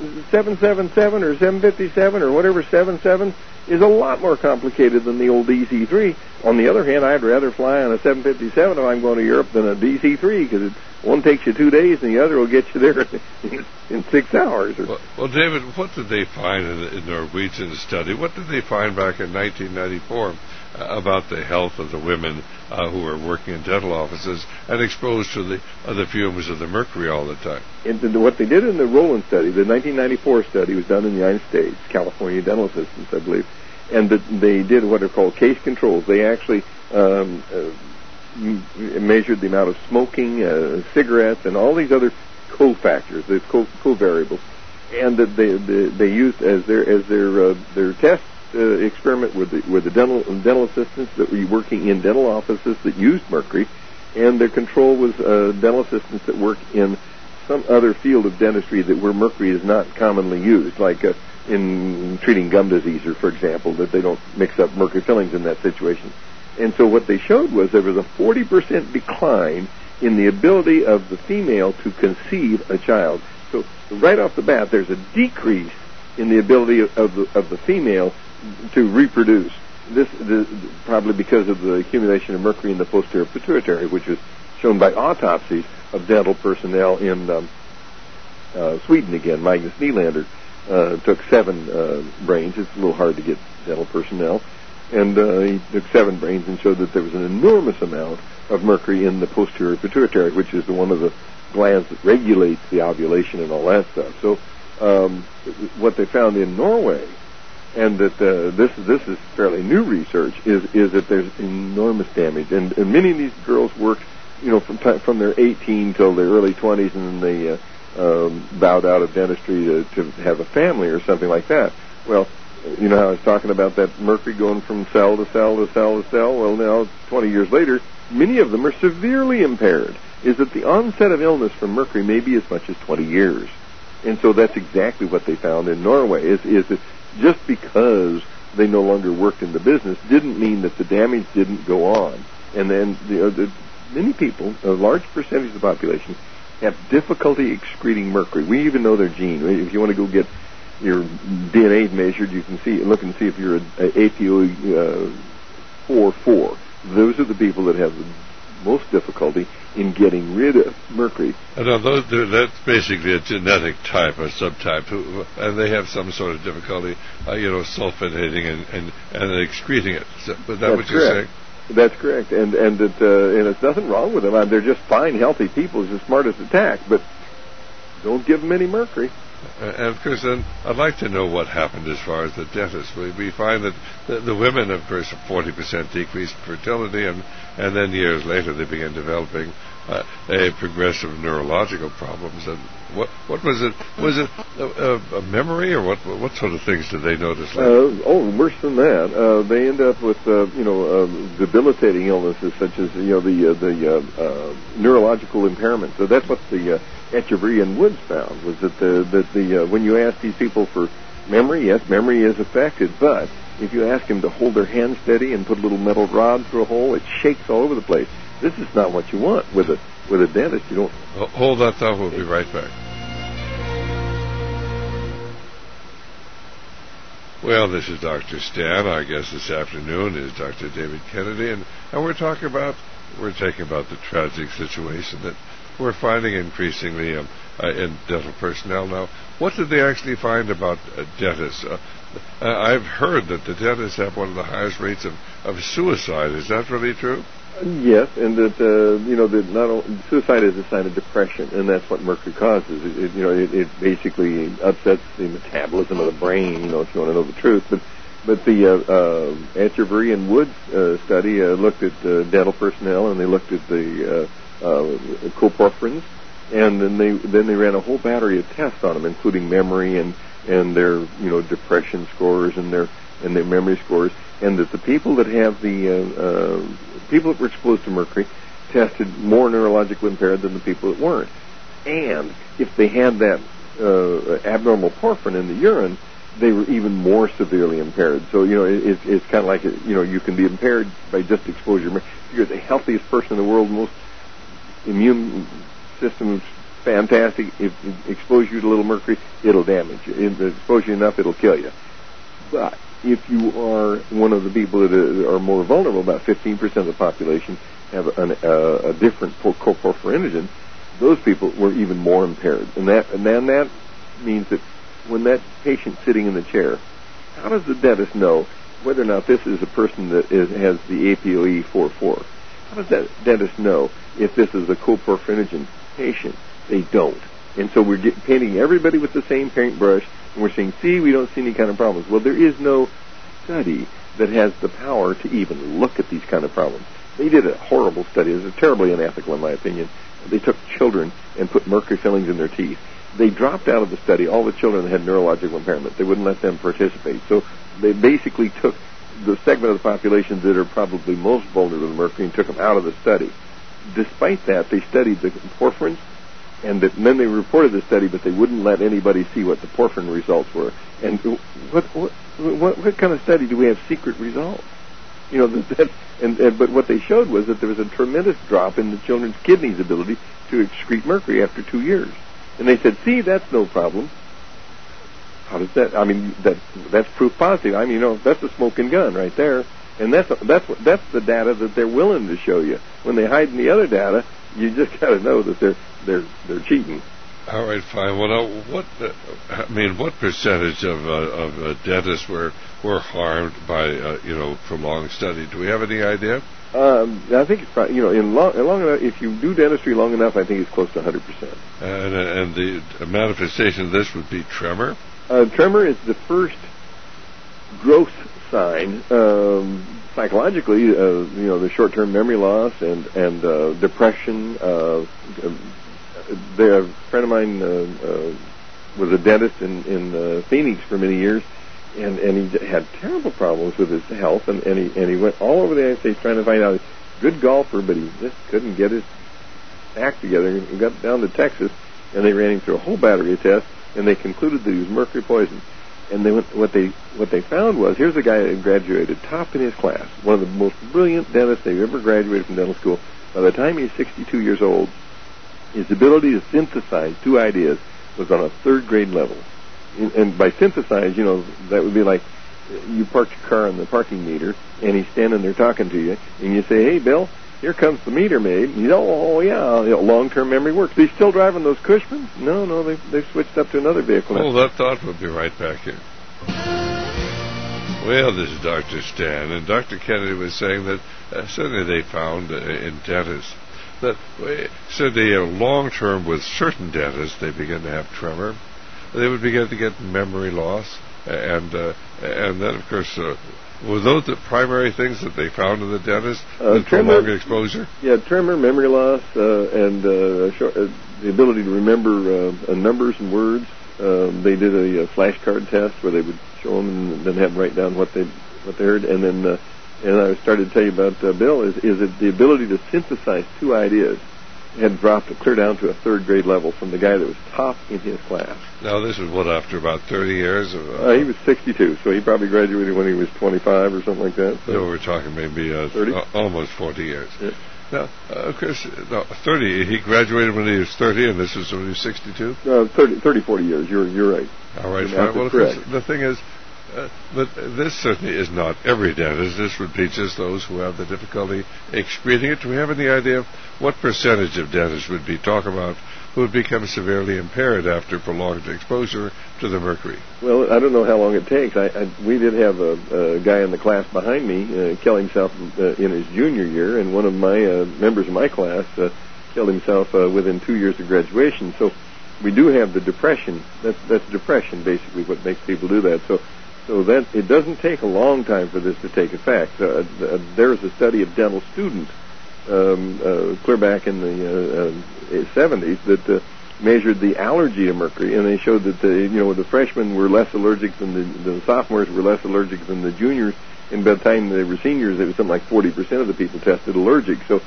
[SPEAKER 16] 777 or 757 or whatever 77 is a lot more complicated than the old DC-3. On the other hand, I'd rather fly on a 757 if I'm going to Europe than a DC-3, because one takes you 2 days and the other will get you there in 6 hours.
[SPEAKER 3] Well, David, what did they find in the Norwegian study? What did they find back in 1994 about the health of the women who are working in dental offices and exposed to the fumes of the mercury all the time?
[SPEAKER 16] And what they did in the Rowland study, the 1994 study, was done in the United States, California Dental Assistants, I believe, and they did what are called case controls. They actually measured the amount of smoking, cigarettes, and all these other cofactors, the covariables, and that they used as their test experiment with the dental assistants that were working in dental offices that used mercury, and their control was dental assistants that work in some other field of dentistry where mercury is not commonly used, like in treating gum disease, or for example, that they don't mix up mercury fillings in that situation. And so what they showed was there was a 40% decline in the ability of the female to conceive a child. So right off the bat, there's a decrease in the ability of the female to reproduce. This probably because of the accumulation of mercury in the posterior pituitary, which was shown by autopsies of dental personnel in Sweden again. Magnus Nylander took 7 brains. It's a little hard to get dental personnel. And he took 7 brains and showed that there was an enormous amount of mercury in the posterior pituitary, which is one of the glands that regulates the ovulation and all that stuff. So what they found in Norway, and that this is fairly new research, is that there's enormous damage. And many of these girls worked, from their 18 till their early 20s, and then they bowed out of dentistry to have a family or something like that. Well, how I was talking about that mercury going from cell to cell to cell to cell. Well, now, 20 years later, many of them are severely impaired. Is that the onset of illness from mercury may be as much as 20 years. And so that's exactly what they found in Norway, is that just because they no longer worked in the business didn't mean that the damage didn't go on. And then many people, a large percentage of the population, have difficulty excreting mercury. We even know their gene. If you want to go get your DNA measured, you can look and see if you're an APOE4. Those are the people that have the most difficulty in getting rid of mercury.
[SPEAKER 3] That's basically a genetic type or subtype, and they have some sort of difficulty, sulfitating and excreting it. Is that what you're saying?
[SPEAKER 16] That's correct, and it's nothing wrong with them. They're just fine, healthy people, just smart as a tack. But don't give them any mercury.
[SPEAKER 3] And of course, then I'd like to know what happened as far as the dentist. We find that the women, of course, a 40% decrease in fertility, and then years later they begin developing a progressive neurological problems. And what was it? Was it a memory, or what sort of things did they notice later?
[SPEAKER 16] Worse than that. They end up with debilitating illnesses such as the neurological impairment. So that's what the Echeverry and Woods found, was that when you ask these people for memory, yes, memory is affected, but if you ask them to hold their hand steady and put a little metal rod through a hole, it shakes all over the place. This is not what you want with a dentist. You don't.
[SPEAKER 3] Hold that thought. We'll be right back. Well, this is Dr. Stan. Our guest this afternoon is Dr. David Kennedy, and we're taking about the tragic situation that we're finding increasingly in dental personnel now. What did they actually find about dentists? I've heard that the dentists have one of the highest rates of suicide. Is that really true?
[SPEAKER 16] Yes, and that suicide is a sign of depression, and that's what mercury causes. It basically upsets the metabolism of the brain. If you want to know the truth, but the Echeverry and Woods study looked at dental personnel, and they looked at the coporphyrins, and then they ran a whole battery of tests on them, including memory and their depression scores and their memory scores, and that the people that have the people that were exposed to mercury tested more neurologically impaired than the people that weren't. And if they had that abnormal porphyrin in the urine, they were even more severely impaired. So it's kind of like you can be impaired by just exposure. If you're the healthiest person in the world, most immune system is fantastic. If it expose you to a little mercury, it'll damage you. If it expose you enough, it'll kill you. But if you are one of the people that are more vulnerable, about 15% of the population have a different coporphyrinogen, those people were even more impaired. And then that means that when that patient's sitting in the chair, how does the dentist know whether or not this is a person that has the APOE44? How does that dentist know if this is a coporphyrinogen patient? They don't. And so we're painting everybody with the same paintbrush, and we're saying, see, we don't see any kind of problems. Well, there is no study that has the power to even look at these kind of problems. They did a horrible study. It was terribly unethical, in my opinion. They took children and put mercury fillings in their teeth. They dropped out of the study all the children that had neurological impairment. They wouldn't let them participate. So they basically took the segment of the population that are probably most vulnerable to mercury and took them out of the study. Despite that, they studied the porphyrins, and then they reported the study, but they wouldn't let anybody see what the porphyrin results were. And what kind of study do we have secret results? But what they showed was that there was a tremendous drop in the children's kidneys' ability to excrete mercury after 2 years. And they said, see, that's no problem. How does that? I mean, that's proof positive. I mean, that's a smoking gun right there. And that's the data that they're willing to show you. When they hide in the other data, you just got to know that they're cheating.
[SPEAKER 3] All right, fine. Well, what percentage of dentists were harmed by prolonged study? Do we have any idea?
[SPEAKER 16] I think it's probably, long enough. If you do dentistry long enough, I think it's close to 100%.
[SPEAKER 3] And the manifestation of this would be tremor.
[SPEAKER 16] Tremor is the first growth sign. Psychologically, the short-term memory loss and depression. A friend of mine was a dentist in Phoenix for many years, and he had terrible problems with his health, and he went all over the United States trying to find out. Good golfer, but he just couldn't get his act together. He got down to Texas, and they ran him through a whole battery of tests, and they concluded that he was mercury poisoned. And what they found was, here's a guy that graduated top in his class, one of the most brilliant dentists they've ever graduated from dental school. By the time he's 62 years old, his ability to synthesize two ideas was on a third-grade level. And by synthesize, that would be like you parked your car on the parking meter, and he's standing there talking to you, and you say, hey, Bill, here comes the meter maid. And long-term memory works. Are they still driving those Cushmans? No, they've switched up to another vehicle.
[SPEAKER 3] Hold that thought. We'll be right back here. Well, this is Dr. Stan, and Dr. Kennedy was saying that certainly they found in dentists that certainly long-term with certain dentists they begin to have tremor. they would begin to get memory loss, and then, of course, were those the primary things that they found in the dentist? The prolonged exposure?
[SPEAKER 16] Yeah, tremor, memory loss, and the ability to remember numbers and words. They did a flashcard test where they would show them and then have them write down what they heard, and then and I started to tell you about Bill is that the ability to synthesize two ideas had dropped clear down to a third grade level from the guy that was top in his class.
[SPEAKER 3] Now this is what, after about 30 years?
[SPEAKER 16] He was 62, so he probably graduated when he was 25 or something like that. So.
[SPEAKER 3] No, we're talking maybe
[SPEAKER 16] 30?
[SPEAKER 3] Almost 40 years.
[SPEAKER 16] Yeah.
[SPEAKER 3] Now, Chris, 30. He graduated when he was 30, and this is when he was 62.
[SPEAKER 16] 30, 40 years. You're right.
[SPEAKER 3] All right, fine. Well, of course, the thing is, but this certainly is not every dentist. This would be just those who have the difficulty excreting it. Do we have any idea of what percentage of dentists would be talking about who would become severely impaired after prolonged exposure to the mercury?
[SPEAKER 16] Well, I don't know how long it takes. We did have a guy in the class behind me kill himself in his junior year, and one of my members of my class killed himself within 2 years of graduation. So we do have the depression. That's depression, basically, what makes people do that. So that it doesn't take a long time for this to take effect. There was a study of dental students clear back in the 70s that measured the allergy to mercury, and they showed that the freshmen were less allergic than the sophomores were less allergic than the juniors, and by the time they were seniors, it was something like 40% of the people tested allergic. So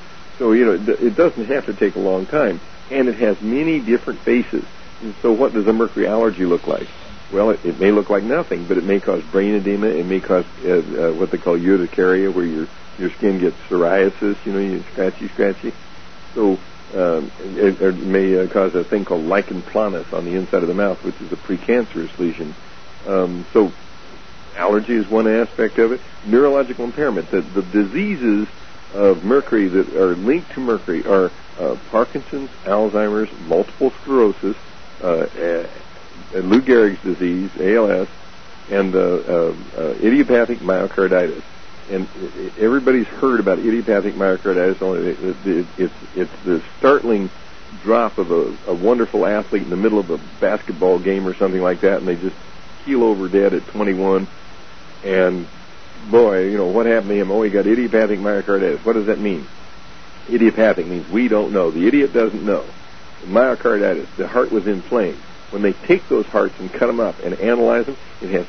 [SPEAKER 16] it doesn't have to take a long time, and it has many different faces. And so what does a mercury allergy look like? Well, it may look like nothing, but it may cause brain edema. It may cause what they call urticaria, where your skin gets psoriasis. You scratchy. So it may cause a thing called lichen planus on the inside of the mouth, which is a precancerous lesion. So allergy is one aspect of it. Neurological impairment. The diseases of mercury that are linked to mercury are Parkinson's, Alzheimer's, multiple sclerosis, Lou Gehrig's disease, ALS, and idiopathic myocarditis. And everybody's heard about idiopathic myocarditis. Only it's the startling drop of a wonderful athlete in the middle of a basketball game or something like that, and they just keel over dead at 21. And boy, what happened to him? Oh, he got idiopathic myocarditis. What does that mean? Idiopathic means we don't know. The idiot doesn't know. Myocarditis, the heart was inflamed. When they take those hearts and cut them up and analyze them, it has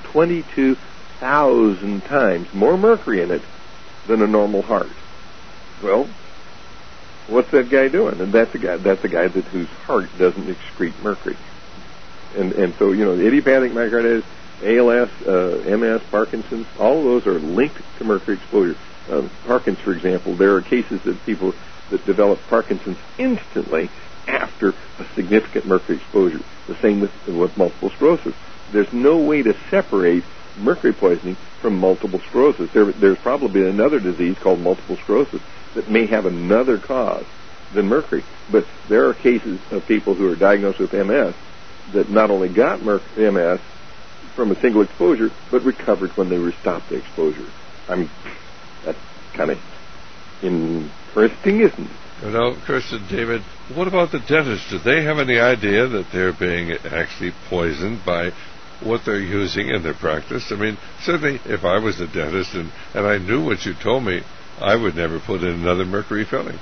[SPEAKER 16] 22,000 times more mercury in it than a normal heart. Well, what's that guy doing? And that's a guy whose heart doesn't excrete mercury. And so, idiopathic myocarditis, ALS, MS, Parkinson's, all of those are linked to mercury exposure. Parkinson's, for example, there are cases of people that develop Parkinson's instantly after a significant mercury exposure. The same with multiple sclerosis. There's no way to separate mercury poisoning from multiple sclerosis. There's probably another disease called multiple sclerosis that may have another cause than mercury. But there are cases of people who are diagnosed with MS that not only got MS from a single exposure, but recovered when they were stopped the exposure. That's kind of interesting, isn't it?
[SPEAKER 3] Now, Chris and David, what about the dentists? Do they have any idea that they're being actually poisoned by what they're using in their practice? I mean, certainly if I was a dentist and I knew what you told me, I would never put in another mercury filling.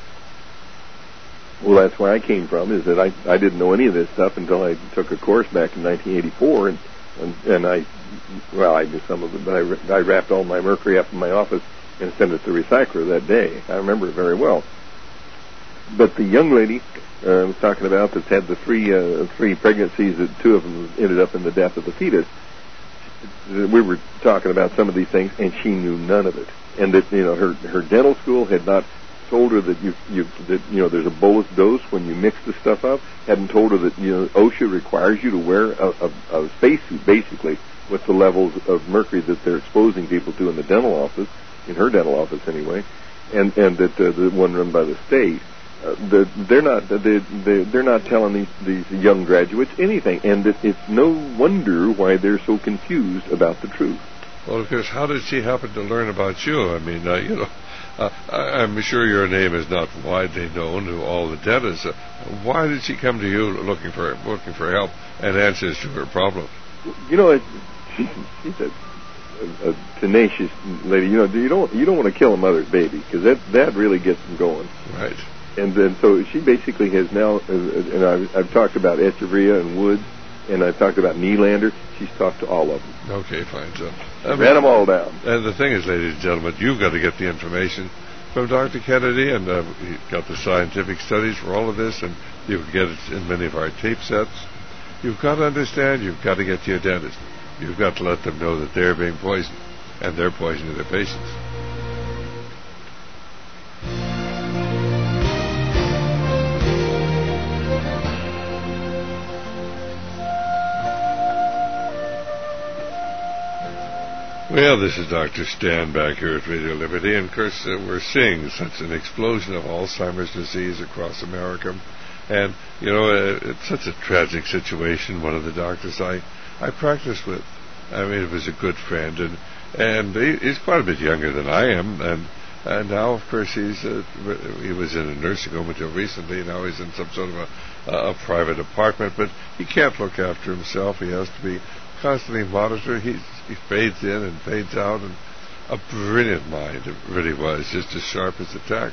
[SPEAKER 16] Well, that's where I came from, is that I didn't know any of this stuff until I took a course back in 1984, and I knew some of it, but I wrapped all my mercury up in my office and sent it to the recycler that day. I remember it very well. But the young lady I was talking about that's had the three pregnancies, that two of them ended up in the death of the fetus, we were talking about some of these things, and she knew none of it. And that her dental school had not told her that there's a bolus dose when you mix the stuff up. Hadn't told her that OSHA requires you to wear a spacesuit basically with the levels of mercury that they're exposing people to in the dental office, in her dental office anyway, and that the one run by the state. They're not telling these young graduates anything, and it's no wonder why they're so confused about the truth.
[SPEAKER 3] Well, of course, how did she happen to learn about you? I mean, I'm sure your name is not widely known to all the dentists. Why did she come to you looking for help and answers to her problem?
[SPEAKER 16] You know, she's a tenacious lady. You know, you don't want to kill a mother's baby, because that really gets them going.
[SPEAKER 3] Right. And
[SPEAKER 16] then so she basically has now, and I've talked about Echeverria and Woods, and I've talked about Nylander. She's talked to all of them.
[SPEAKER 3] Okay, fine. So
[SPEAKER 16] ran them all down.
[SPEAKER 3] And the thing is, ladies and gentlemen, you've got to get the information from Dr. Kennedy, and he's got the scientific studies for all of this, and you can get it in many of our tape sets. You've got to understand, you've got to get to your dentist. You've got to let them know that they're being poisoned, and they're poisoning their patients. Well, this is Dr. Stan back here at Radio Liberty, and of course we're seeing such an explosion of Alzheimer's disease across America. And, you know, it's such a tragic situation. One of the doctors I practiced with, I mean, it was a good friend, and he's quite a bit younger than I am, and now, of course, he was in a nursing home until recently. Now he's in some sort of a private apartment, but he can't look after himself. He has to be constantly monitored. He fades in and fades out, and a brilliant mind it really was, just as sharp as a tack.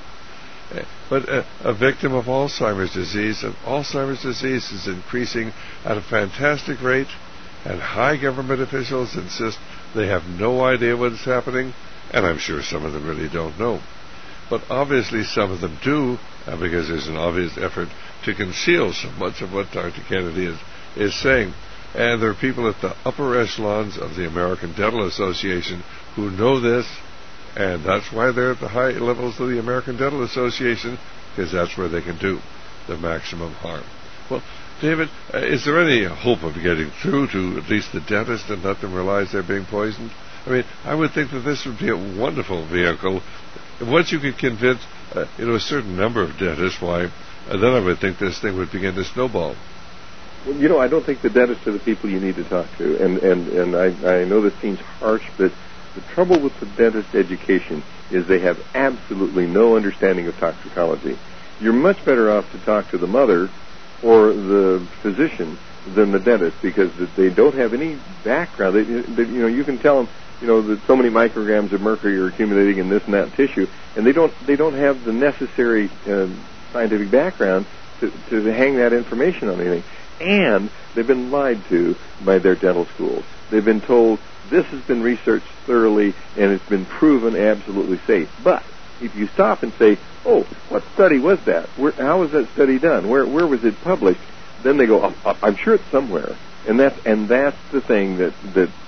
[SPEAKER 3] But a victim of Alzheimer's disease, and Alzheimer's disease is increasing at a fantastic rate, and high government officials insist they have no idea what is happening, and I'm sure some of them really don't know. But obviously some of them do, because there's an obvious effort to conceal so much of what Dr. Kennedy is saying. And there are people at the upper echelons of the American Dental Association who know this, and that's why they're at the high levels of the American Dental Association, because that's where they can do the maximum harm. Well, David, is there any hope of getting through to at least the dentist and let them realize they're being poisoned? I mean, I would think that this would be a wonderful vehicle. Once you could convince a certain number of dentists, why, then I would think this thing would begin to snowball.
[SPEAKER 16] Well, you know, I don't think the dentists are the people you need to talk to, and I know this seems harsh, but the trouble with the dentist education is they have absolutely no understanding of toxicology. You're much better off to talk to the mother or the physician than the dentist, because they don't have any background. You can tell them, that so many micrograms of mercury are accumulating in this and that tissue, and they don't have the necessary scientific background to hang that information on anything. And they've been lied to by their dental schools. They've been told this has been researched thoroughly and it's been proven absolutely safe. But if you stop and say, oh, what study was that? How was that study done? Where was it published? Then they go, I'm sure it's somewhere. And that's the thing that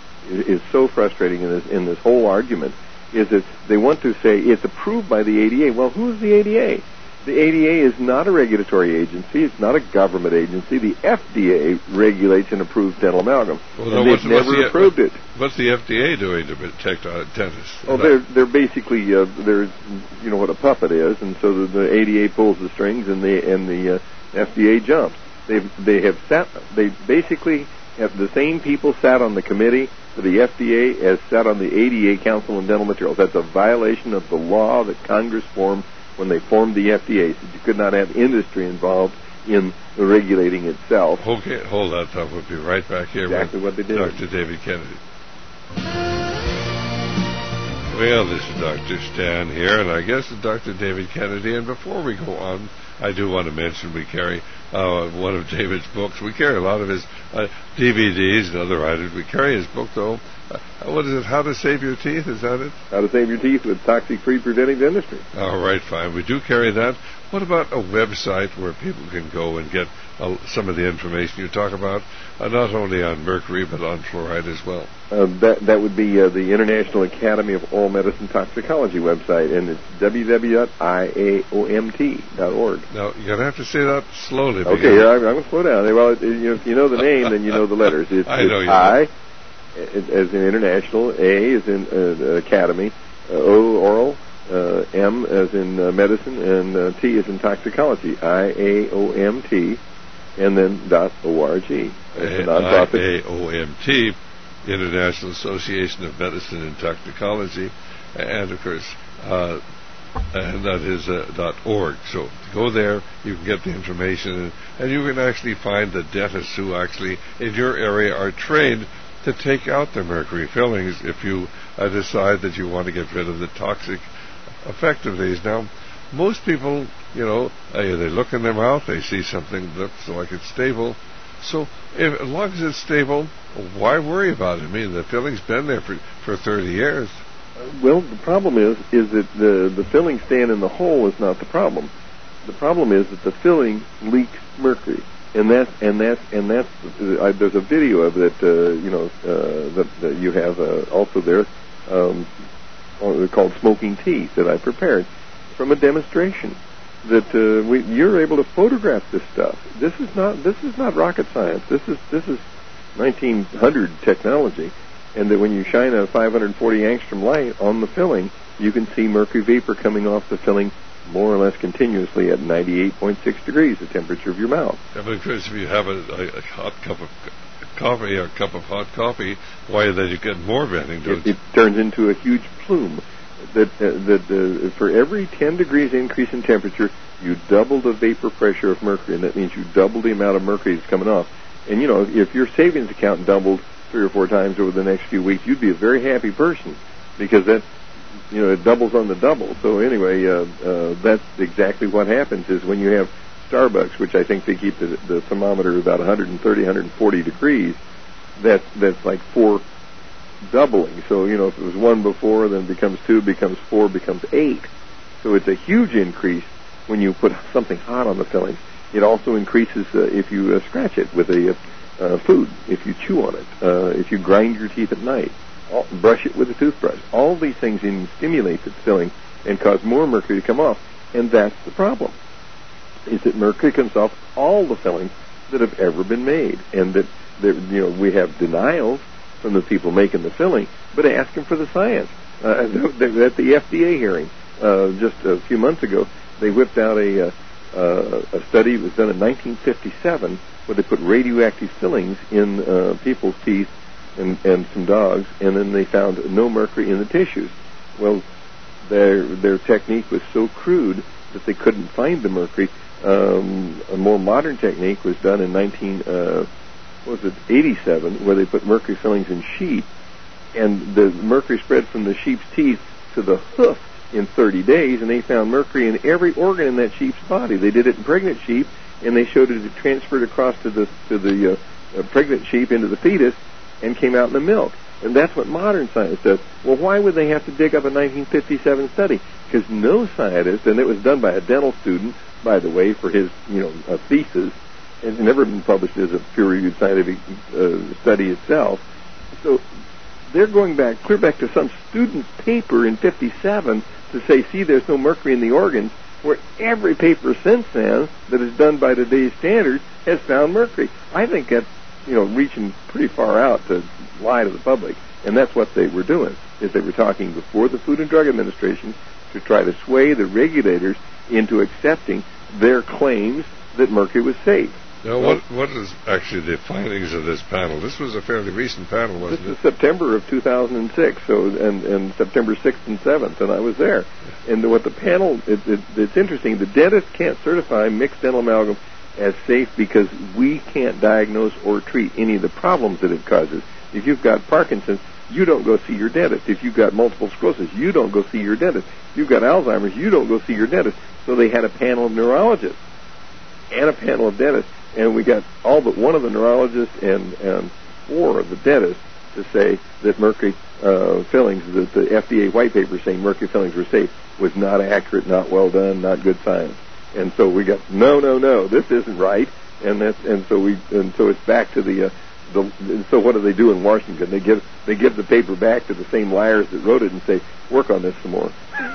[SPEAKER 16] is so frustrating in this whole argument, is that they want to say it's approved by the ADA. Well, who's the ADA? The ADA is not a regulatory agency. It's not a government agency. The FDA regulates and approves dental amalgam.
[SPEAKER 3] Well,
[SPEAKER 16] and they've never approved it.
[SPEAKER 3] What's the FDA doing to protect dentists?
[SPEAKER 16] Oh, they're basically what a puppet is, and so the ADA pulls the strings and the FDA jumps. They basically have the same people sat on the committee for the FDA as sat on the ADA Council on Dental Materials. That's a violation of the law that Congress formed when they formed the FDA, so you could not have industry involved in the regulating itself.
[SPEAKER 3] Okay, hold that thought. We'll be right back here
[SPEAKER 16] exactly
[SPEAKER 3] with
[SPEAKER 16] what they did.
[SPEAKER 3] Dr. David Kennedy. Well, this is Dr. Stan here, and I guess it's Dr. David Kennedy. And before we go on, I do want to mention we carry one of David's books. We carry a lot of his DVDs and other items. We carry his book, though. What is it? How to Save Your Teeth? Is that it?
[SPEAKER 16] How to Save Your Teeth with Toxic-Free Preventive Dentistry.
[SPEAKER 3] All right, fine. We do carry that. What about a website where people can go and get some of the information you talk about, not only on mercury but on fluoride as well?
[SPEAKER 16] That would be the International Academy of Oral Medicine Toxicology website, and it's www.iaomt.org.
[SPEAKER 3] Now, you're going to have to say that slowly.
[SPEAKER 16] Okay, I'm going to slow down. Well, if you know the name, then you know the letters. It's I, as in international, A as in academy, O oral, M as in medicine, and T as in toxicology. IAOMT, and then .org.
[SPEAKER 3] IAOMT, International Association of Medicine and Toxicology, and of course and that is .org. So go there, you can get the information, and you can actually find the dentists who actually in your area are trained to take out the mercury fillings if you decide that you want to get rid of the toxic effect of these. Now, most people, they look in their mouth, they see something that looks like it's stable. So as long as it's stable, why worry about it? I mean, the filling's been there for 30 years.
[SPEAKER 16] Well, the problem is that the filling staying in the hole is not the problem. The problem is that the filling leaks mercury, and that's there's a video of it, that you have also there, called Smoking Teeth, that I prepared from a demonstration that you're able to photograph this stuff. This is not rocket science. This is 1900 technology. And that when you shine a 540 angstrom light on the filling, you can see mercury vapor coming off the filling more or less continuously at 98.6 degrees, the temperature of your mouth.
[SPEAKER 3] Yeah, but of course, if you have a hot cup of coffee or a cup of hot coffee, why then you get more venting?
[SPEAKER 16] It turns into a huge plume. That for every 10 degrees increase in temperature, you double the vapor pressure of mercury, and that means you double the amount of mercury that's coming off. And if your savings account doubled 3 or 4 times over the next few weeks, you'd be a very happy person, because that, it doubles on the double. So anyway, that's exactly what happens is when you have Starbucks, which I think they keep the thermometer about 130, 140 degrees, that's like 4 doubling. So, if it was 1 before, then it becomes 2, becomes 4, becomes 8. So it's a huge increase when you put something hot on the filling. It also increases if you scratch it with a food, if you chew on it, if you grind your teeth at night, brush it with a toothbrush. All these things stimulate the filling and cause more mercury to come off. And that's the problem, is that mercury comes off all the fillings that have ever been made. And that we have denials from the people making the filling, but ask them for the science. At the FDA hearing just a few months ago, they whipped out a study that was done in 1957 where they put radioactive fillings in people's teeth and some dogs, and then they found no mercury in the tissues. Well, their technique was so crude that they couldn't find the mercury. A more modern technique was done in 87, where they put mercury fillings in sheep, and the mercury spread from the sheep's teeth to the hoof in 30 days, and they found mercury in every organ in that sheep's body. They did it in pregnant sheep, and they showed it transferred across to the pregnant sheep into the fetus and came out in the milk. And that's what modern science does. Well, why would they have to dig up a 1957 study? Because no scientist, and it was done by a dental student, by the way, for his thesis, and never been published as a peer-reviewed scientific study itself. So they're going clear back to some student's paper in 57 to say, see, there's no mercury in the organs, where every paper since then that is done by today's standards has found mercury. I think that's, reaching pretty far out to lie to the public. And that's what they were doing, is they were talking before the Food and Drug Administration to try to sway the regulators into accepting their claims that mercury was safe.
[SPEAKER 3] Now, what is actually the findings of this panel? This was a fairly recent panel, wasn't it?
[SPEAKER 16] This is September of 2006, and September 6th and 7th, and I was there. And what the panel, it's interesting, the dentist can't certify mixed dental amalgam as safe because we can't diagnose or treat any of the problems that it causes. If you've got Parkinson's, you don't go see your dentist. If you've got multiple sclerosis, you don't go see your dentist. If you've got Alzheimer's, you don't go see your dentist. So they had a panel of neurologists and a panel of dentists. And we got all but one of the neurologists and 4 of the dentists to say that mercury fillings, that the FDA white paper saying mercury fillings were safe, was not accurate, not well done, not good science. And so we got no, this isn't right. And so it's back to so what do they do in Washington? They give the paper back to the same liars that wrote it and say, work on this some more.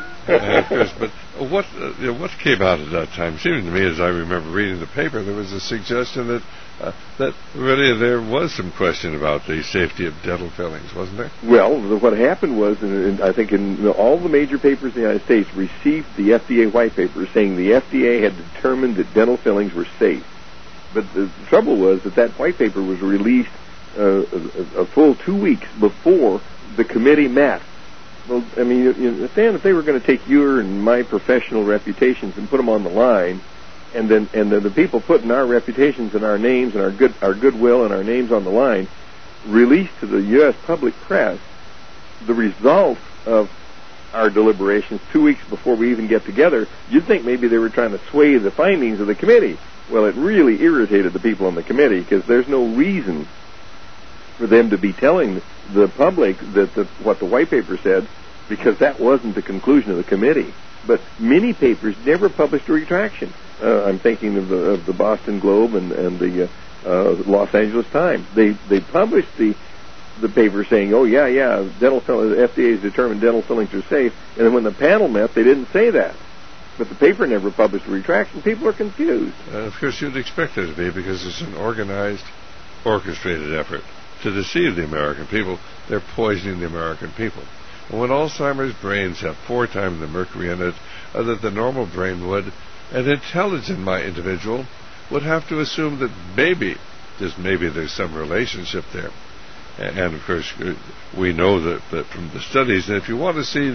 [SPEAKER 3] Of course, but what came out at that time? Seemed to me, as I remember reading the paper, there was a suggestion that really there was some question about the safety of dental fillings, wasn't there?
[SPEAKER 16] Well, what happened was, and I think in all the major papers in the United States received the FDA white paper saying the FDA had determined that dental fillings were safe. But the trouble was that white paper was released a full 2 weeks before the committee met Well, I mean, you understand if they were going to take your and my professional reputations and put them on the line, and then the people putting our reputations and our names and our goodwill and our names on the line release to the U.S. public press the result of our deliberations 2 weeks before we even get together, you'd think maybe they were trying to sway the findings of the committee. Well, it really irritated the people on the committee because there's no reason for them to be telling the public that what the white paper said, because that wasn't the conclusion of the committee. But many papers never published a retraction. I'm thinking of the Boston Globe and the Los Angeles Times. They published the paper saying, oh, yeah, the FDA has determined dental fillings are safe. And then when the panel met, they didn't say that. But the paper never published a retraction. People are confused.
[SPEAKER 3] Of course, you'd expect it to be because it's an organized, orchestrated effort to deceive the American people. They're poisoning the American people. And when Alzheimer's brains have 4 times the mercury in it that the normal brain would, an intelligent individual would have to assume that maybe there's some relationship there. And of course, we know that from the studies. And if you want to see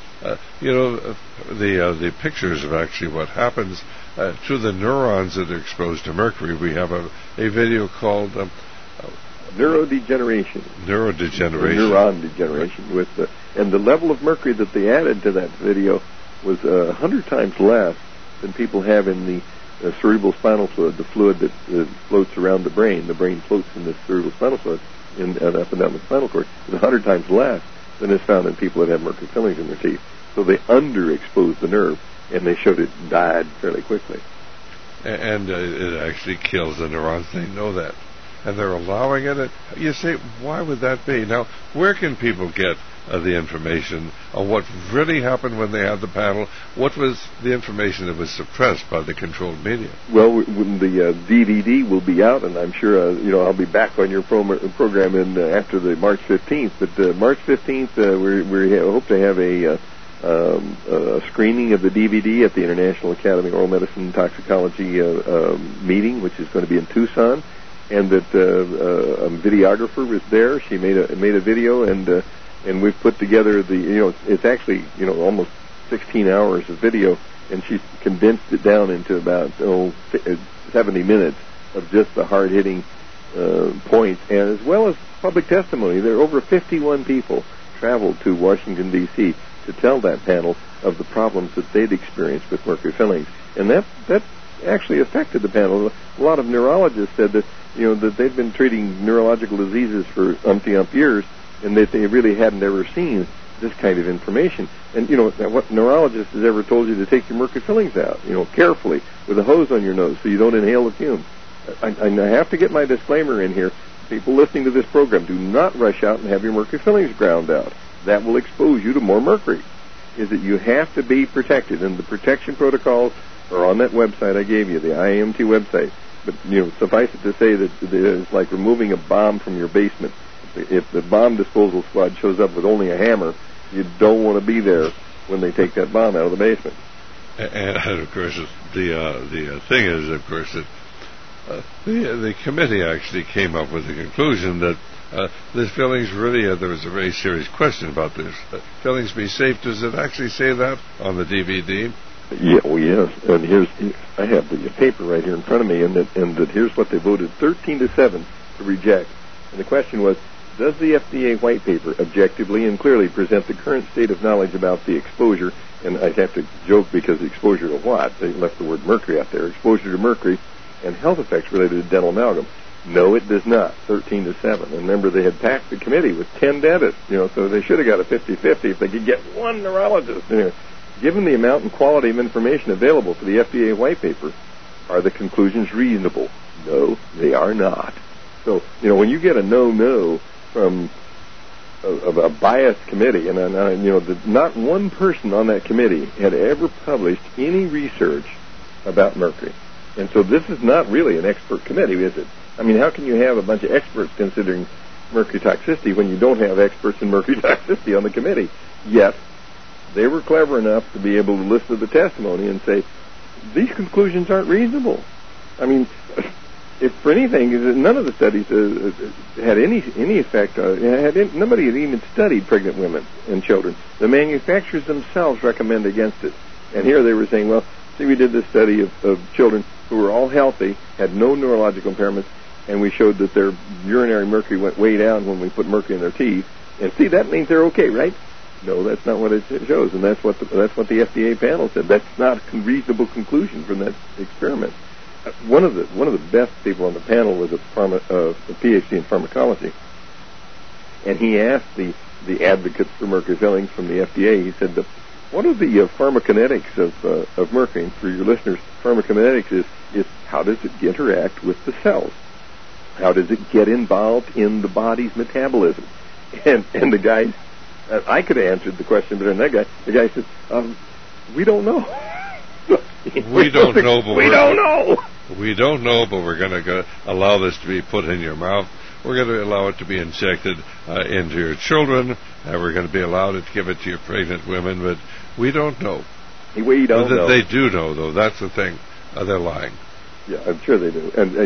[SPEAKER 3] the pictures of actually what happens to the neurons that are exposed to mercury, we have a video called
[SPEAKER 16] neurodegeneration.
[SPEAKER 3] Neuron
[SPEAKER 16] degeneration. And the level of mercury that they added to that video was 100 times less than people have in the cerebral spinal fluid, the fluid that floats around the brain. The brain floats in the cerebral spinal fluid up and down the spinal cord. It's 100 times less than is found in people that have mercury fillings in their teeth. So they underexposed the nerve, and they showed it died fairly quickly.
[SPEAKER 3] And it actually kills the neurons. They know that. And they're allowing it. You say, why would that be? Now, where can people get the information on what really happened when they had the panel? What was the information that was suppressed by the controlled media?
[SPEAKER 16] Well, when the DVD will be out, and I'm sure I'll be back on your program after the March 15th. But March 15th, we hope to have a screening of the DVD at the International Academy of Oral Medicine and Toxicology meeting, which is going to be in Tucson. And that a videographer was there. She made a video, and we've put together it's actually almost 16 hours of video, and she condensed it down into about 70 minutes of just the hard-hitting points, and as well as public testimony. There are over 51 people traveled to Washington, D.C. to tell that panel of the problems that they'd experienced with mercury fillings, and that actually affected the panel. A lot of neurologists said that that they'd been treating neurological diseases for umpty-ump years, and that they really hadn't ever seen this kind of information. And, what neurologist has ever told you to take your mercury fillings out, carefully, with a hose on your nose so you don't inhale the fumes? I have to get my disclaimer in here. People listening to this program, do not rush out and have your mercury fillings ground out. That will expose you to more mercury. Is that you have to be protected, and the protection protocols are on that website I gave you, the IAMT website. But, suffice it to say that it's like removing a bomb from your basement. If the bomb disposal squad shows up with only a hammer, you don't want to be there when they take that bomb out of the basement.
[SPEAKER 3] And of course, the thing is, of course, that the committee actually came up with the conclusion that the fillings really, there was a very serious question about this. Fillings be safe. Does it actually say that on the DVD?
[SPEAKER 16] Yeah, yes. And I have the paper right here in front of me, and that here's what they voted: 13-7 to reject. And the question was, does the FDA white paper objectively and clearly present the current state of knowledge about the exposure? And I have to joke because the exposure to what? They left the word mercury out there. Exposure to mercury and health effects related to dental amalgam. No, it does not. 13-7. And remember, they had packed the committee with 10 dentists. So they should have got a 50-50 if they could get one neurologist. Given the amount and quality of information available for the FDA white paper, are the conclusions reasonable? No, they are not. So, when you get a no from a biased committee, and not one person on that committee had ever published any research about mercury. And so this is not really an expert committee, is it? I mean, how can you have a bunch of experts considering mercury toxicity when you don't have experts in mercury toxicity on the committee? Yet, they were clever enough to be able to listen to the testimony and say, these conclusions aren't reasonable. I mean, if for anything, none of the studies had any effect. Nobody had even studied pregnant women and children. The manufacturers themselves recommend against it. And here they were saying, well, see, we did this study of children who were all healthy, had no neurological impairments, and we showed that their urinary mercury went way down when we put mercury in their teeth. And see, that means they're okay, right? No, that's not what it shows, and that's what the FDA panel said. That's not a reasonable conclusion from that experiment. One of the best people on the panel was a PhD in pharmacology, and he asked the advocates for mercury fillings from the FDA. He said, "What are the pharmacokinetics of mercury?" And for your listeners, pharmacokinetics is how does it interact with the cells? How does it get involved in the body's metabolism? And the guys. I could have answered the question better than that guy. The guy said, "We don't know."
[SPEAKER 3] We don't know, but
[SPEAKER 16] we don't know.
[SPEAKER 3] We don't know, but we're going to allow this to be put in your mouth. We're going to allow it to be injected into your children. We're going to be allowed to give it to your pregnant women, but we don't know.
[SPEAKER 16] We don't know.
[SPEAKER 3] They do know, though. That's the thing. They're lying.
[SPEAKER 16] Yeah, I'm sure they do. And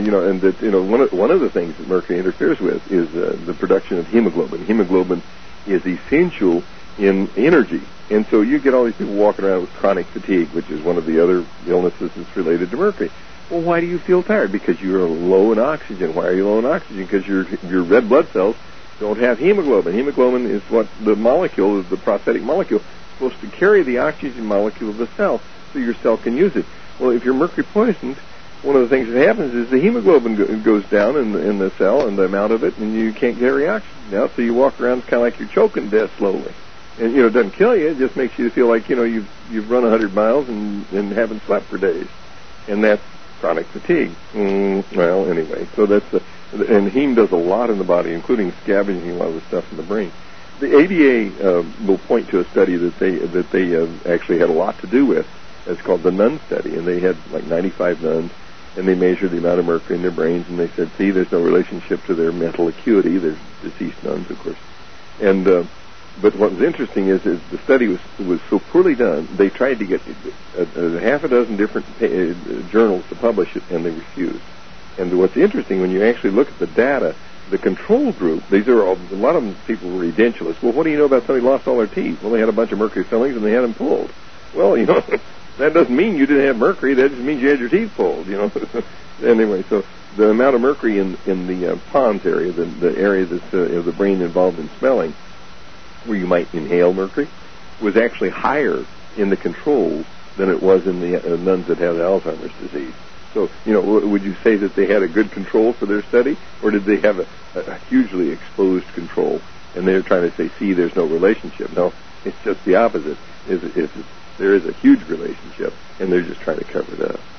[SPEAKER 16] one of the things that mercury interferes with is the production of hemoglobin. Hemoglobin is essential in energy. And so you get all these people walking around with chronic fatigue, which is one of the other illnesses that's related to mercury. Well, why do you feel tired? Because you're low in oxygen. Why are you low in oxygen? Because your red blood cells don't have hemoglobin. Hemoglobin is what the molecule, the prosthetic molecule, is supposed to carry the oxygen molecule of the cell so your cell can use it. Well, if you're mercury poisoned, one of the things that happens is the hemoglobin goes down in the cell and the amount of it, and you can't carry oxygen out, so you walk around kind of like you're choking to death slowly. And, it doesn't kill you. It just makes you feel like, you've run 100 miles and haven't slept for days. And that's chronic fatigue. Well, anyway, so and heme does a lot in the body, including scavenging a lot of the stuff in the brain. The ADA will point to a study that they actually had a lot to do with. It's called the Nun study, and they had like 95 nuns, and they measured the amount of mercury in their brains, and they said, see, there's no relationship to their mental acuity. There's deceased nuns, of course. And but what was interesting is the study was so poorly done, they tried to get half a dozen different journals to publish it, and they refused. And what's interesting, when you actually look at the data, the control group, a lot of them people were edentulous. Well, what do you know about somebody who lost all their teeth? Well, they had a bunch of mercury fillings, and they had them pulled. Well, that doesn't mean you didn't have mercury. That just means you had your teeth pulled, Anyway, so the amount of mercury in the pons area, the area that's of the brain involved in smelling, where you might inhale mercury, was actually higher in the controls than it was in the nuns that had Alzheimer's disease. So, would you say that they had a good control for their study, or did they have a hugely exposed control, and they're trying to say, see, there's no relationship? No, it's just the opposite. There is a huge relationship, and they're just trying to cover it up.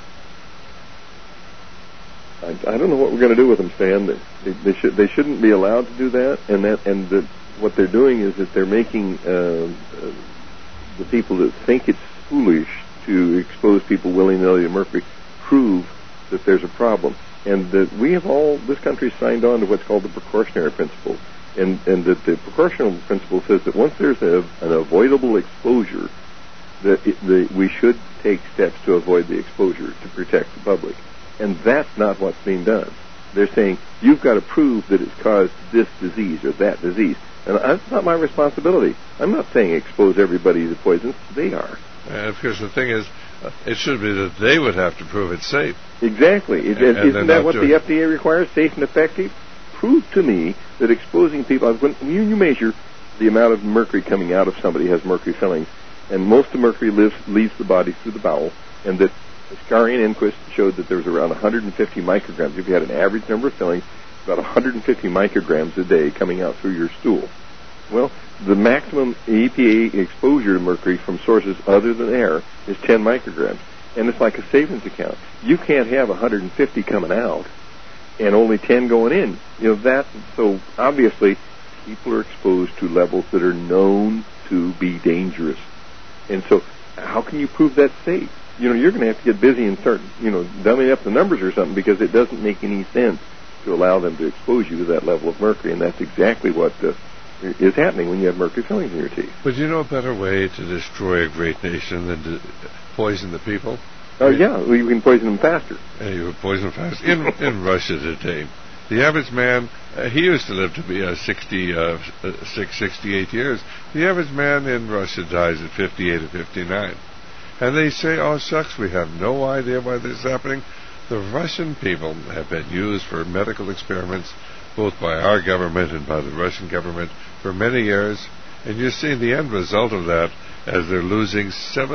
[SPEAKER 16] I don't know what we're going to do with them, Stan. They shouldn't be allowed to do that, what they're doing is that they're making the people that think it's foolish to expose people willy-nilly to mercury prove that there's a problem, and that this country signed on to what's called the precautionary principle, and that the precautionary principle says that once there's an avoidable exposure, that we should take steps to avoid the exposure to protect the public. And that's not what's being done. They're saying, you've got to prove that it's caused this disease or that disease. And that's not my responsibility. I'm not saying expose everybody to poisons. They are.
[SPEAKER 3] Because the thing is, it should be that they would have to prove it's safe.
[SPEAKER 16] Exactly. Isn't that what the FDA requires, safe and effective? Prove to me that exposing people, when you measure the amount of mercury coming out of somebody who has mercury fillings, and most of the mercury leaves the body through the bowel, and that Scary and Enquist showed that there was around 150 micrograms. If you had an average number of fillings, about 150 micrograms a day coming out through your stool. Well, the maximum EPA exposure to mercury from sources other than air is 10 micrograms. And it's like a savings account. You can't have 150 coming out and only 10 going in. So obviously people are exposed to levels that are known to be dangerous. And so how can you prove that's safe? You're going to have to get busy and start, dumbing up the numbers or something, because it doesn't make any sense to allow them to expose you to that level of mercury. And that's exactly what is happening when you have mercury fillings in your teeth.
[SPEAKER 3] But a better way to destroy a great nation than to poison the people?
[SPEAKER 16] Oh, yeah, well, you can poison them faster.
[SPEAKER 3] You can poison them faster. In Russia today, the average man, he used to live to be 68 years. The average man in Russia dies at 58 or 59. And they say, oh, shucks, we have no idea why this is happening. The Russian people have been used for medical experiments, both by our government and by the Russian government, for many years. And you see the end result of that as they're losing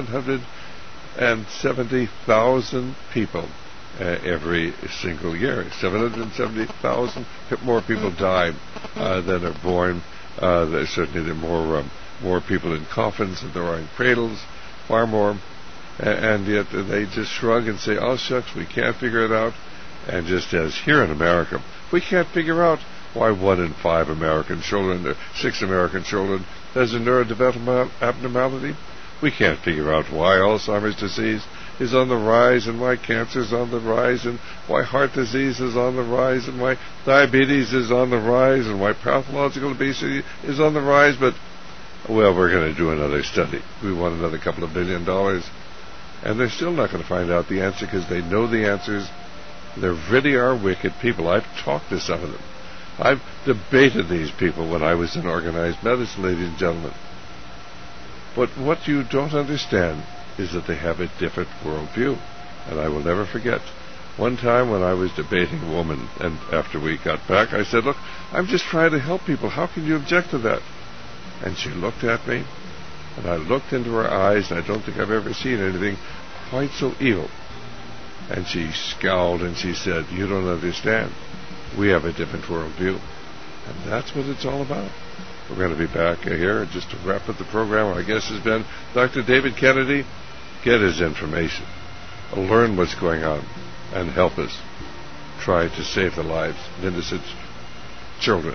[SPEAKER 3] 770,000 people every single year. 770,000 more people die than are born. Certainly there are more people in coffins than there are in cradles, far more. And yet they just shrug and say, oh, shucks, we can't figure it out. And just as here in America, we can't figure out why 1 in 5 American children, or 6 American children, has a neurodevelopmental abnormality. We can't figure out why Alzheimer's disease is on the rise, and why cancer is on the rise, and why heart disease is on the rise, and why diabetes is on the rise, and why pathological obesity is on the rise. But, well, we're going to do another study. We want another couple of $1 billion. And they're still not going to find out the answer because they know the answers. They really are wicked people. I've talked to some of them. I've debated these people when I was in organized medicine, ladies and gentlemen. But what you don't understand is that they have a different worldview. And I will never forget one time when I was debating a woman, and after we got back, I said, look, I'm just trying to help people. How can you object to that? And she looked at me, and I looked into her eyes, and I don't think I've ever seen anything quite so evil. And she scowled, and she said, you don't understand. We have a different worldview. And that's what it's all about. We're going to be back here just to wrap up the program. Our guest has been Dr. David Kennedy. Get his information. Learn what's going on and help us try to save the lives of innocent children.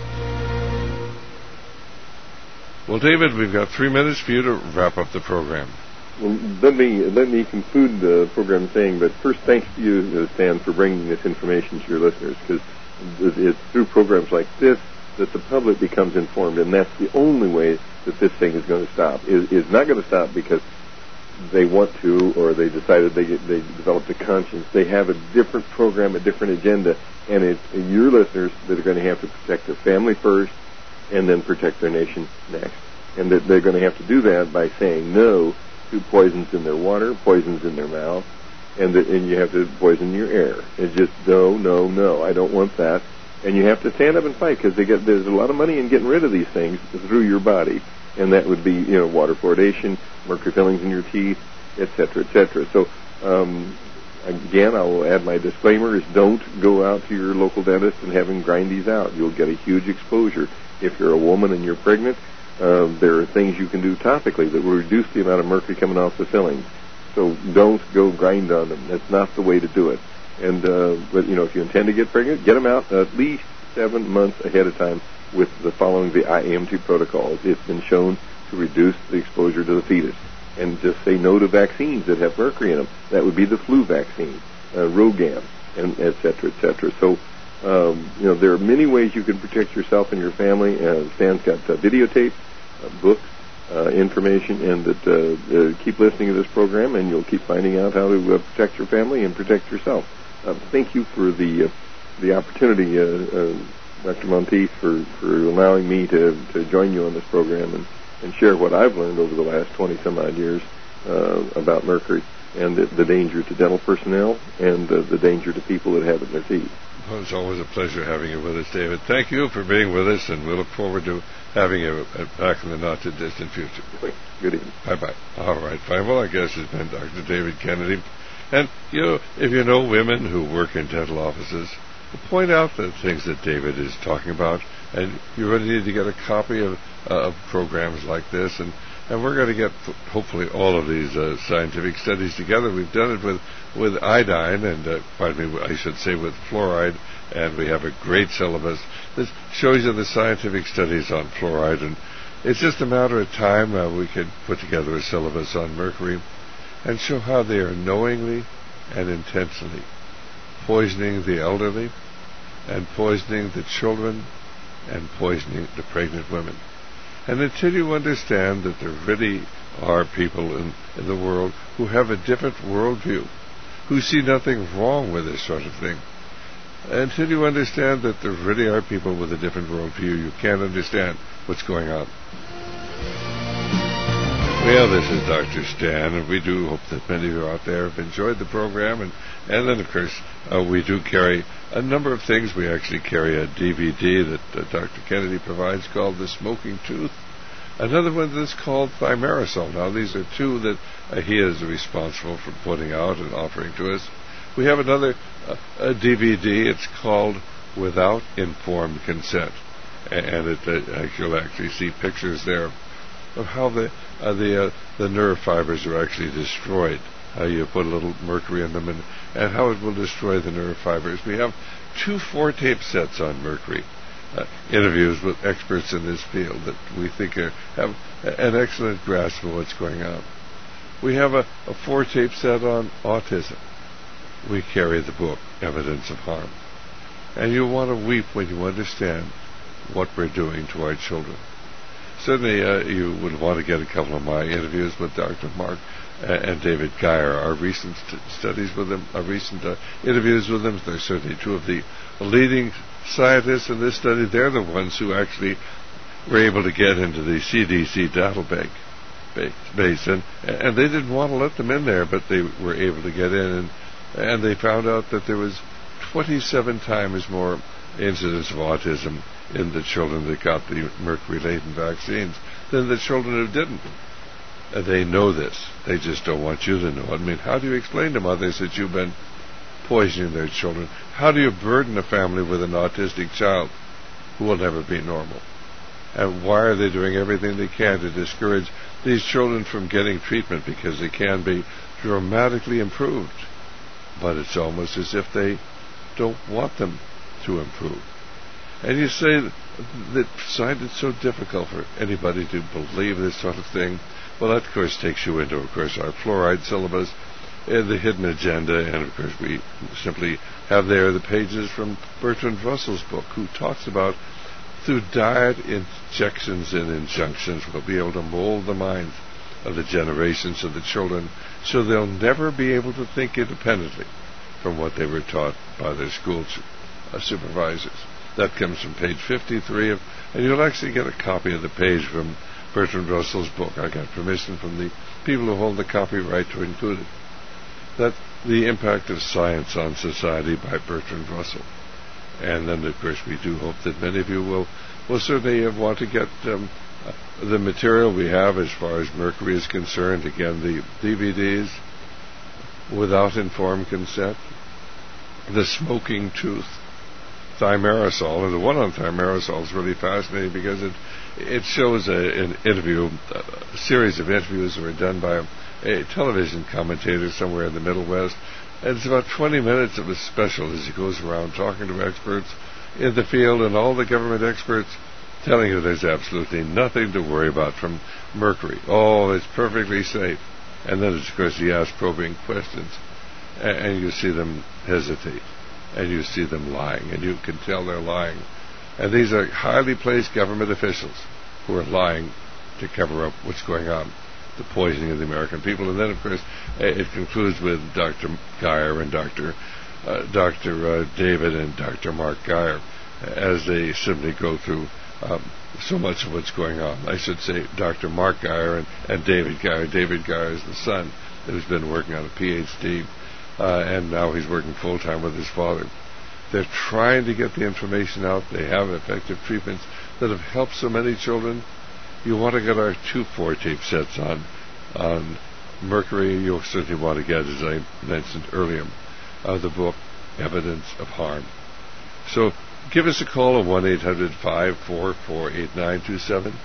[SPEAKER 3] Well, David, we've got 3 minutes for you to wrap up the program.
[SPEAKER 16] Well, let me conclude the program saying, but first, thanks to you, Stan, for bringing this information to your listeners, because it's through programs like this that the public becomes informed, and that's the only way that this thing is going to stop. It's not going to stop because they want to, or they decided they developed a conscience. They have a different program, a different agenda, and it's your listeners that are going to have to protect their family first, and then protect their nation next. And that they're going to have to do that by saying no to poisons in their water, poisons in their mouth, and you have to poison your air. It's just no, I don't want that. And you have to stand up and fight, because there's a lot of money in getting rid of these things through your body, and that would be water fluoridation, mercury fillings in your teeth, etc., etc. So again, I will add my disclaimer: is don't go out to your local dentist and have him grind these out. You'll get a huge exposure. If you're a woman and you're pregnant, there are things you can do topically that will reduce the amount of mercury coming off the fillings. So don't go grind on them. That's not the way to do it. And but if you intend to get pregnant, get them out at least 7 months ahead of time with following the IAMT protocols. It's been shown to reduce the exposure to the fetus. And just say no to vaccines that have mercury in them. That would be the flu vaccine, Rogaine, and et cetera, et cetera. So there are many ways you can protect yourself and your family. Stan's got videotape, books, information, and that keep listening to this program, and you'll keep finding out how to protect your family and protect yourself. Thank you for the opportunity, Dr. Monteith, for allowing me to join you on this program and share what I've learned over the last 20-some-odd years about mercury and the danger to dental personnel and the danger to people that have it in their teeth.
[SPEAKER 3] Well, it's always a pleasure having you with us, David. Thank you for being with us, and we look forward to having you back in the not-too-distant future.
[SPEAKER 16] Good evening.
[SPEAKER 3] Bye-bye. All right, fine. Well, I guess it's been Dr. David Kennedy. And, if you know women who work in dental offices, point out the things that David is talking about, and you really need to get a copy of programs like this, and we're going to get, hopefully, all of these scientific studies together. We've done it with iodine, and, I should say with fluoride, and we have a great syllabus that shows you the scientific studies on fluoride, and it's just a matter of time we can put together a syllabus on mercury and show how they are knowingly and intentionally poisoning the elderly and poisoning the children and poisoning the pregnant women. And until you understand that there really are people in the world who have a different worldview, who see nothing wrong with this sort of thing, until you understand that there really are people with a different worldview, you can't understand what's going on. Well, this is Dr. Stan, and we do hope that many of you out there have enjoyed the program. And then, of course, we do carry a number of things. We actually carry a DVD that Dr. Kennedy provides called The Smoking Tooth. Another one that's called Thimerosal. Now, these are two that he is responsible for putting out and offering to us. We have another DVD. It's called Without Informed Consent. And you'll actually see pictures there of how the nerve fibers are actually destroyed. How you put a little mercury in them and how it will destroy the nerve fibers. We have 2 4-tape sets on mercury. Interviews with experts in this field that we think have an excellent grasp of what's going on. We have a 4-tape set on autism. We carry the book, Evidence of Harm. And you want to weep when you understand what we're doing to our children. Certainly you would want to get a couple of my interviews with Dr. Mark and David Geyer, our recent studies with them, our recent interviews with them. They're certainly two of the leading scientists in this study. They're the ones who actually were able to get into the CDC data base, and they didn't want to let them in there, but they were able to get in, and they found out that there was 27 times more incidence of autism in the children that got the mercury-laden vaccines than the children who didn't. They know this. They just don't want you to know it. I mean, how do you explain to mothers that you've been poisoning their children? How do you burden a family with an autistic child who will never be normal? And why are they doing everything they can to discourage these children from getting treatment? Because they can be dramatically improved. But it's almost as if they don't want them to improve. And you say that science is so difficult for anybody to believe this sort of thing. Well, that, of course, takes you into, of course, our fluoride syllabus and the hidden agenda. And, of course, we simply have there the pages from Bertrand Russell's book, who talks about through diet injections and injunctions, we'll be able to mold the minds of the generations of the children so they'll never be able to think independently from what they were taught by their school supervisors. That comes from page 53 and you'll actually get a copy of the page from Bertrand Russell's book. I got permission from the people who hold the copyright to include it. That The Impact of Science on Society by Bertrand Russell. And then, of course, we do hope that many of you will certainly want to get the material we have as far as mercury is concerned. Again, the DVDs, Without Informed Consent, The Smoking Tooth, Thimerosal. And the one on Thimerosal is really fascinating because it shows an interview, a series of interviews that were done by a television commentator somewhere in the Middle West. And it's about 20 minutes of a special as he goes around talking to experts in the field and all the government experts telling you there's absolutely nothing to worry about from mercury. Oh, it's perfectly safe. And then, of course, he asks probing questions, and you see them hesitate, and you see them lying, and you can tell they're lying. And these are highly placed government officials who are lying to cover up what's going on, the poisoning of the American people. And then, of course, it concludes with Dr. Geyer and Dr. David and Dr. Mark Geyer as they simply go through so much of what's going on. I should say Dr. Mark Geyer and David Geyer. David Geyer is the son who's been working on a PhD, and now he's working full-time with his father. They're trying to get the information out. They have effective treatments that have helped so many children. You want to get our 2 4-tape sets on mercury. You'll certainly want to get, as I mentioned earlier, the book Evidence of Harm. So give us a call at 1-800-544-8927,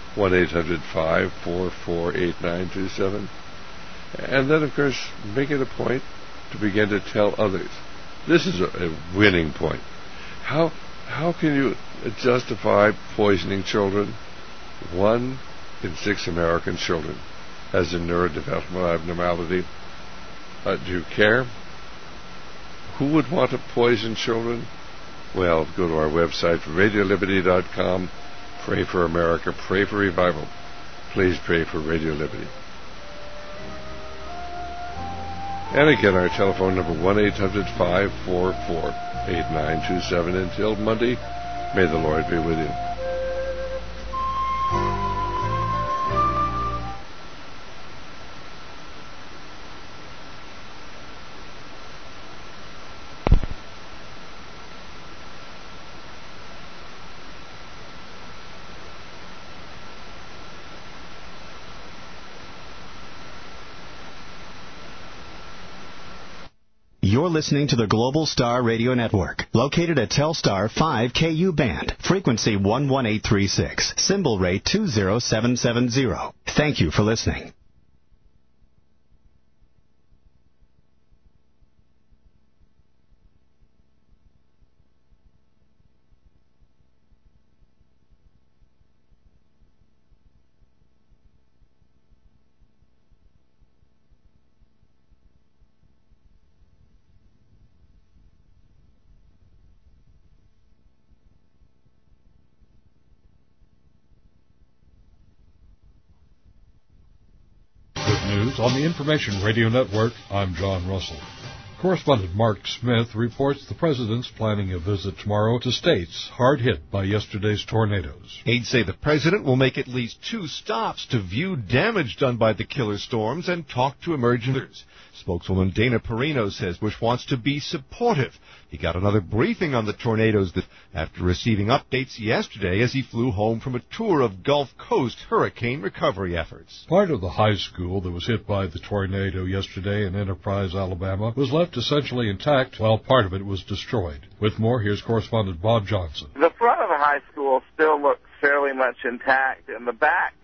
[SPEAKER 3] 1-800-544-8927. And then, of course, make it a point to begin to tell others. This is a winning point. How can you justify poisoning children? 1 in 6 American children has a neurodevelopmental abnormality. Do you care? Who would want to poison children? Well, go to our website, radioliberty.com, Pray for America. Pray for revival. Please pray for Radio Liberty. And again, our telephone number 1-800-544-8927. Until Monday, may the Lord be with you.
[SPEAKER 15] You're listening to the Global Star Radio Network, located at Telstar 5KU band, frequency 11836, symbol rate 20770. Thank you for listening.
[SPEAKER 17] News on the Information Radio Network. I'm John Russell. Correspondent Mark Smith reports the president's planning a visit tomorrow to states hard hit by yesterday's tornadoes.
[SPEAKER 18] Aides say the president will make at least 2 stops to view damage done by the killer storms and talk to emergers. Spokeswoman Dana Perino says Bush wants to be supportive. He got another briefing on the tornadoes after receiving updates yesterday as he flew home from a tour of Gulf Coast hurricane recovery efforts.
[SPEAKER 17] Part of the high school that was hit by the tornado yesterday in Enterprise, Alabama, was left essentially intact while part of it was destroyed. With more, here's correspondent Bob Johnson.
[SPEAKER 19] The front of the high school still looks fairly much intact, and the back